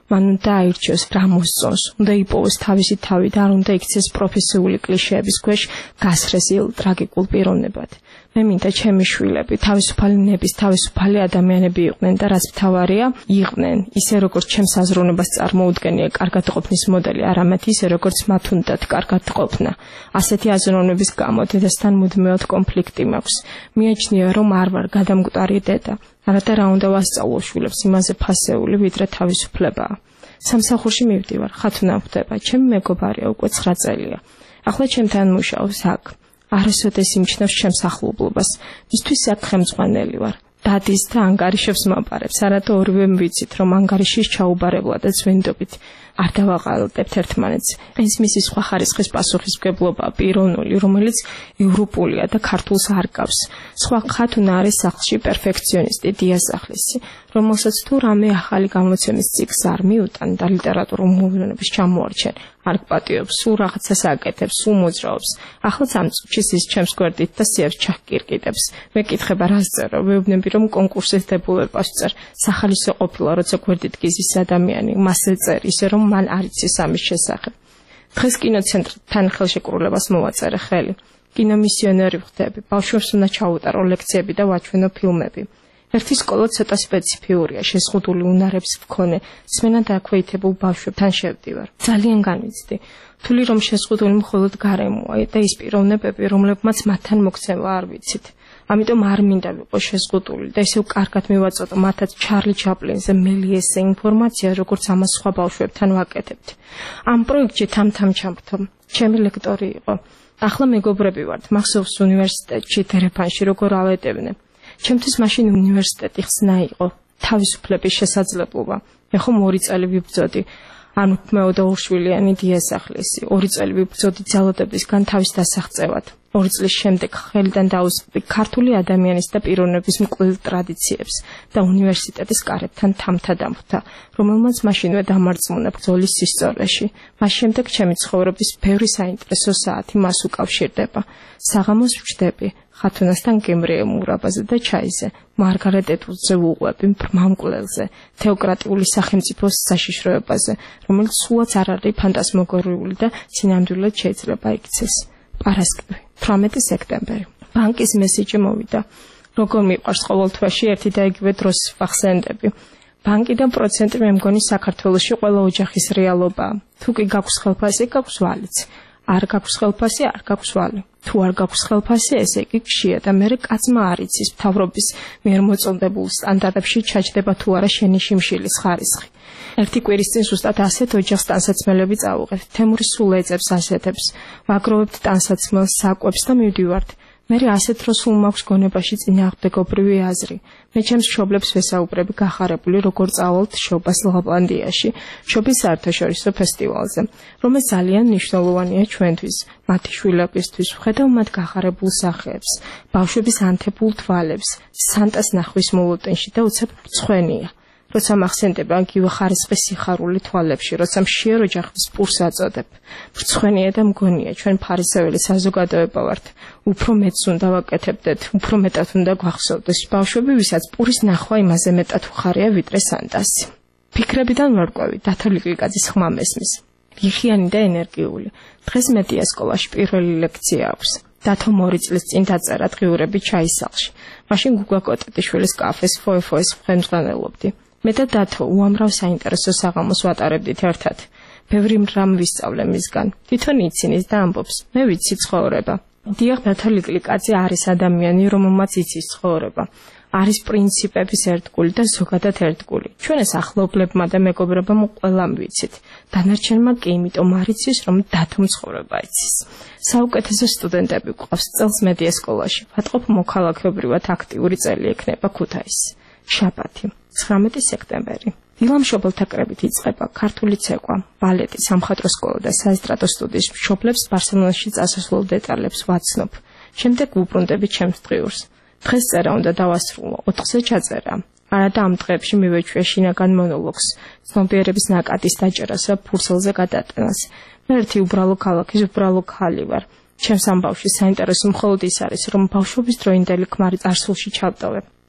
მან უნდა აირჩიოს რა მოსწონს, უნდა იპოვოს თავისი თავი და არ უნდა იქცეს პროფესიული კლიშეების ქვეშ გასხრესილ ტრაგიკულ პიროვნებად. მე მინდა ჩემი შვილები თავისუფალი ნების, თავისუფალი ადამიანები იყვნენ და რაც მთავარია, იყვნენ ისე როგორც ჩემს აზროვნებას წარმოუდგენია კარგად ყოფნის მოდელი, არამედ ისე როგორც მათ უნდათ კარგად ყოფნა. ასეთი აზროვნების გამო დედასთან მუდმივად კონფლიქტი მაქვს. მიაჩნია, რომ არ ვარ გადამკვდარი დედა. არადა რა უნდა ვასწავლო შვილებს იმაზე ფასეული, ვიდრე თავისუფლებაა. სამსახურში მივდივარ, ხათუნა ვხდება, ჩემი მეგობარია უკვე 9 წელია. ახლა ჩემთან მუშაობს აქ. არასოდეს იმჩნევს ჩემს ახლობლობას. მისთვის აქ ხელმძღვანელი ვარ. დადის და ანგარიშებს მაპარებს. არადა ორივე ვიცით, რომ ანგარიშის ჩაუბარებლადაც ვინდობით. არ დავაყალბებთ ერთმანეთს. ეს მისი სხვა ხარისხის პასუხისმგებლობა პიროვნული, რომელიც ევროპულია და ქართულს არ გავს. სხვა ხათუნა არის სახლში პერფექციონისტი დიასახლისი, რომელსაც თუ რამე ახალი გამოცემის ციკლს არ მიუტან და ლიტერატურულ მოვლენების ჩამოარჩენ, არ გპატიობს, სულ რაღაცას აკეთებს, სულ მოძრაობს. ახლა ამ წუთში ის ჩემს გვერდით და სიებს ჩაკირკიტებს. მე კითხება რას წერო, ვეუბნები რომ კონკურსის დებულებას წერ. სახალისო ყოფილა, როცა გვერდით გიზის ადამიანი, მასზე წერ, ისე რომ მან არ იცის ამის შესახებ. დღეს კინოცენტრთან ხელშეკრულებას მოვაწერე ხელი. კინომისიონერი ვხდები, ბავშვებს უნდა ჩაუტარო ლექციები და ვაჩვენო ფილმები. ერთი სკოლა ცოტა სპეციფიურია, შეზღუდული უნარებს ვქონე, სმენა დაქვეითებულ ბავშვებთან შევდივარ. ძალიან განვიცდი. თვლი რომ შეზღუდული მხოლოდ გარემოა და ის პიროვნებები, რომლებმაც მათთან მოქცევა არ ვიცით. ამიტომ არ მინდა ვიყო შეზღუდული და ისევ კარგად მივაწოდო მათაც ჩარლი ჩაპლინზე მელიესზე ინფორმაცია, როგორც ამას სხვა ბავშვებთან ვაკეთებთ. ამ პროექტში თამთამ ჩამრთო. ჩემი ლექტორი იყო. ახლა მეგობრები ვართ, მახსოვს უნივერსიტეტში დერეფანში როგორ ავეტევნე. ჩემთვის მაშინ უნივერსიტეტი ხსნა იყო, თავისუფლების შესაძლებლობა. მე ხომ 2 წელი ვიბრძოდი. ანუ მეოდა უშვილიანი დიასახლისი. 2 წელი ვიბრძოდი ძალადებისგან თავის დასაღწევად. 2 წლის შემდეგ ხელიდან დაუსწრდი ქართული ადამიანის და პიროვნების მკვლელ ტრადიციებს და უნივერსიტეტის კარებთან თამთა დამხვდა, რომელმაც მაშინვე დამარწმუნა ბრძოლის ისტორიაში. მას შემდეგ ჩემი ცხოვრების ბევრი საინტერესო საათი მას უკავშირდება. საღამოს ვჯდები ხათუნასთან გემრიელ მურაბაზე და ჩაიზე, მარგარეტ ეტვუდზე ვუყვები ბრმამკვლელზე, თეოკრატიული სახელმწიფოს საშიშროებაზე, რომელიც სულაც არ არის ფანტასმაგორიული და სინამდვილედ შეიძლება იქცეს. პარასკევი, 18 სექტემბერი. ბანკის მესიჯი მოვიდა. როგორ მიყვარს ყოველ თვეში ერთი და იგივე დროს ვახსენდები. ბანკიდან პროცენტი მე მგონი საქართველოში ყველა ოჯახის რეალობაა. თუ კი გაქვს ხელფასი, გაქვს ვალიც. არ გაქვს ხელფასი, არ გაქვს ვალი. თუ არ გაქვს ხელფასი, ესე იგი გშია და მე კაცმა არ იცის მთავრობის მიერ მოწონდებულ სტანდარტებში ჩაჯდება თუ არა შენი შიმშილის ხარისხი. ერთი კვირის წინ ზუსტად ასეთ ოჯახს ტანსაცმელები წავუღებთ. თემური სულ ეძებს ასეთებს. ვაგროვებთ ტანსაცმელს, საკვებს და მივდივართ. მე ასეთ დროს სულ მაქვს გონებაში წინააღმდეგობრივი აზრი. მე ჩემს მშობლებს ვესაუბრები გახარებული როგორ წავალთ შობას ლაპლანდიაში, შობის საერთაშორისო ფესტივალზე, რომელიც ძალიან მნიშვნელოვანია ჩვენთვის, მათი შვილებისთვის. ვხედავ მათ გახარებულ სახეებს, ბავშვების ანთებულ თვალებს, სანტას ნახვის მოლოტენში და უცებ მრცხვენია. როცა მახსენდება იგივე ხარისხის სიხარული თვალებში, როცა მშიერ ოჯახის პურს აწოდებ. მრცხვენია და მგონია, ჩვენ ფარისეველი საზოგადოება ვართ. უფრო მეტს უნდა ვაკეთებდეთ, უფრო მეტად უნდა გვახსოვდეს ბავშვები, ვისაც პურის ნახვა იმაზე მეტად უხარია, ვიდრე სანტასი. ფიქრებიდან ვარკვევი, დათოლიკლიკაძის ხმა მესმის. რიხიანი და ენერგიული. დღეს მედია სკოლაში პირველი ლექცია აქვს. დათო 2 წლის წინ დაწერა დღიურები ჩაისალში. მაშინ გუგა კოტეტიშვილის კაფეს ფოე-ფოეს ხელმძღვანელობდი. მე და დათო უამრავ საინტერესო საღამოს ვატარებდით ერთად. ბევრი რამ ვისწავლე მისგან. თვითონ იცინის და ამბობს, მე ვიცი ცხოვრება. დიახ, დათოლიკლიკაძე არის ადამიანი, რომელმაც იცის ცხოვრება. არის პრინციპების ერთგული და ზოგადად ერთგული. ჩვენ ეს ახლობლებმა და მეგობრებმა ყველამ ვიცით. დანარჩენმა კი იმიტომ არ იცის, რომ დათომ ცხოვრება იცის. საუკეთესო სტუდენტები გვყავს წელს მედია სკოლაში. ვატყობ მოქალაქეობრივად აქტიური წელი ექნება ქუთაისი. შაბათი, 19 სექტემბერი. დილამშობელთა კრებით იწყება ქართული ცეკვა, ბალეტი, სამხატვრო სკოლა და საესტრადო სტუდიის მშობლებს ბარსელონაში წასასვლელ დეტალებს ვაცნობ. შემდეგ ვუბრუნდები ჩემს დღიურს. დღეს წერა უნდა დავასრულო, 4-ზე ჩაწერა. არადა ამ დღეებში მივეჩვია შინაგან მონოლოგს, ცნობიერების ნაკადის დაჭერას და ფურცელზე გადატანას. მე ერთი უბრალო ქალაქის უბრალო ქალი ვარ. ჩემს ამბავში საინტერესო მხოლოდ ის არის, რომ ბავშვობის დროინდელი ქმარი წარსულში ჩავტოვებ.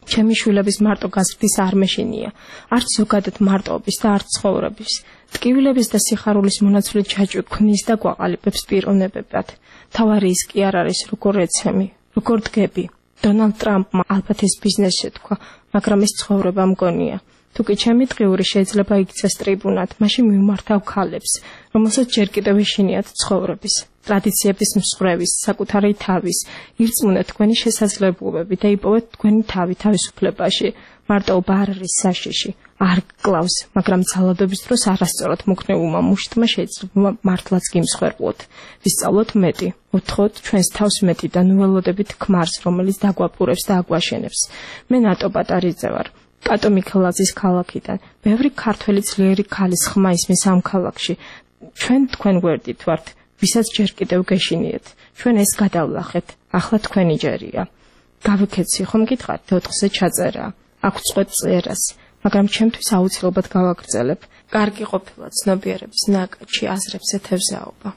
ჩემი შვილების მარტო გაზრდის არ მეშინია, არც ზოგადად მარტოობის და არც ცხოვრების. ტკივილების და სიხარულის მონაცვლე ჯაჭვი ქმნის და გვაყალიბებს პიროვნებებად. თავარი ის კი არ არის, როგორ ეცემი, როგორ დგები. დონალდ ტრამპმა ალბათ ეს ბიზნეს შეთქვა, მაგრამ ის ცხოვრება მგონია. თუ კი ჩემი ტყიური შეიძლება იქცეს ტრიბუნად, მაშინ მივმართავ ქალებს, რომელსაც ჯერ კიდევ ეშინიათ ცხოვრების, ტრადიციების მსხვერპლის, საკუთარი თავის, ირწმუნეთ თქვენი შესაძლებლობები და იპოვეთ თქვენი თავი თავისუფლებაში. მარტოობა არ არის საშიში, არ გკლავს, მაგრამ ძალადობის დროს არასწორად მოქნეულმა მუშტმა შეიძლება მართლაც გიმსხვერპლოთ. ვისწავლოთ მეტი, ვთხოვთ ჩვენს თავს მეტი და ნუველოდებით ქმარს, რომელიც დაგვაპურებს და აგვაშენებს. მე ნატო პატარიძე ვარ. კატო მიქელაძის ქალაქიდან. ბევრი ქართველი ძლიერი ქალის ხმა ისმის ამ ქალაქში. ჩვენ თქვენ გვერდით ვართ, ვისაც ჯერ კიდევ გეშინიეთ. ჩვენ ეს გადავლახეთ, ახლა თქვენი ჯერია. გავიქეცი, ხომ გითხართ, 4-ზე ჩაწერა. აქ წყვეთ წერას, მაგრამ ჩემთვის აუცილებლად გავაგრძელებ. კარგი ყოფილა ცნობიერების ნაკადში აზრებზე თევზაობა.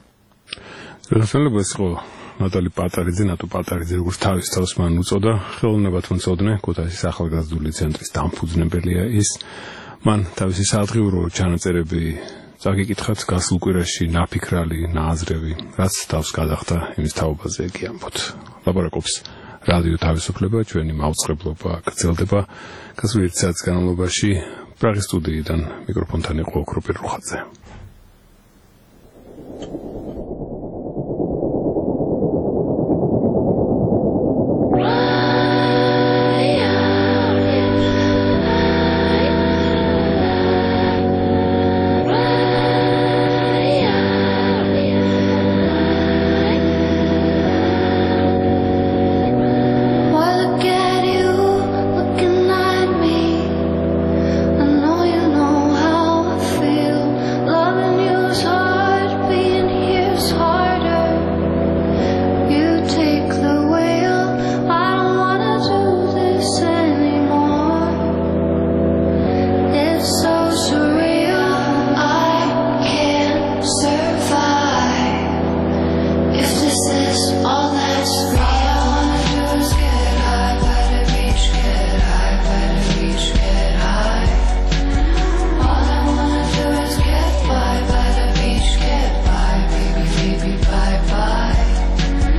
შეიძლება ეს იყო ნატალი პატარიძე, ნატო პატარიძე, როგორც თავის თავს მან უწოდა, ხელოვნებად მწოდნე, ქუთაისის ახალგაზრდული ცენტრის დამფუძნებელია ის. მან თავისი სადღიურო ჩანაწერები წაგიკითხათ გასულ კვირაში, ნაფიქრალი, ნააზრევი, რაც თავს გადახდა იმის თაობაზე კი ამბობთ. ლაპარაკობს რადიო თავისუფლება, ჩვენი მაუწყებლობა გრძელდება. გასული 1 საათის განმავლობაში პრაღის სტუდიიდან მიკროფონთან იყო ოქროპირ რუხაძე.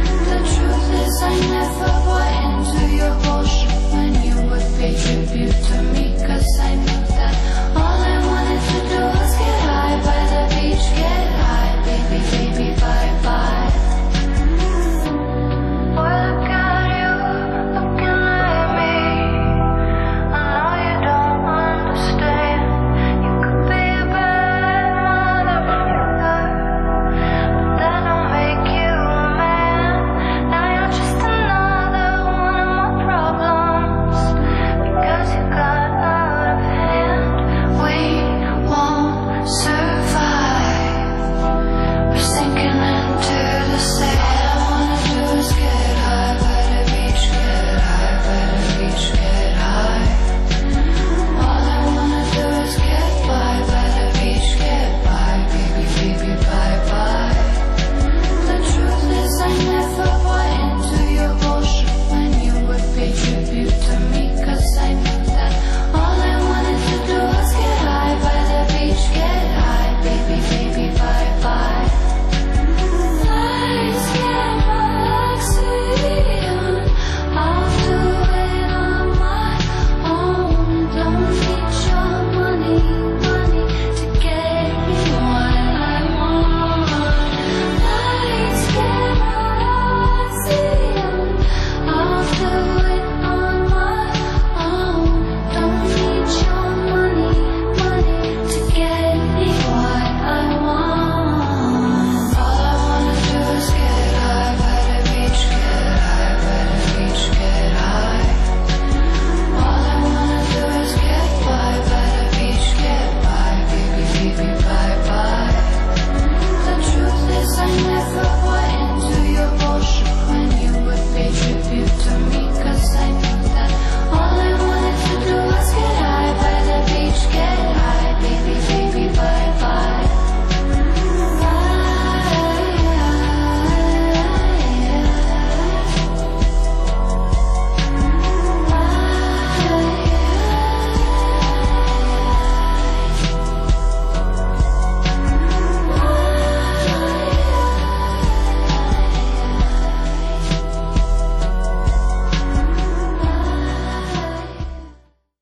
Tribute to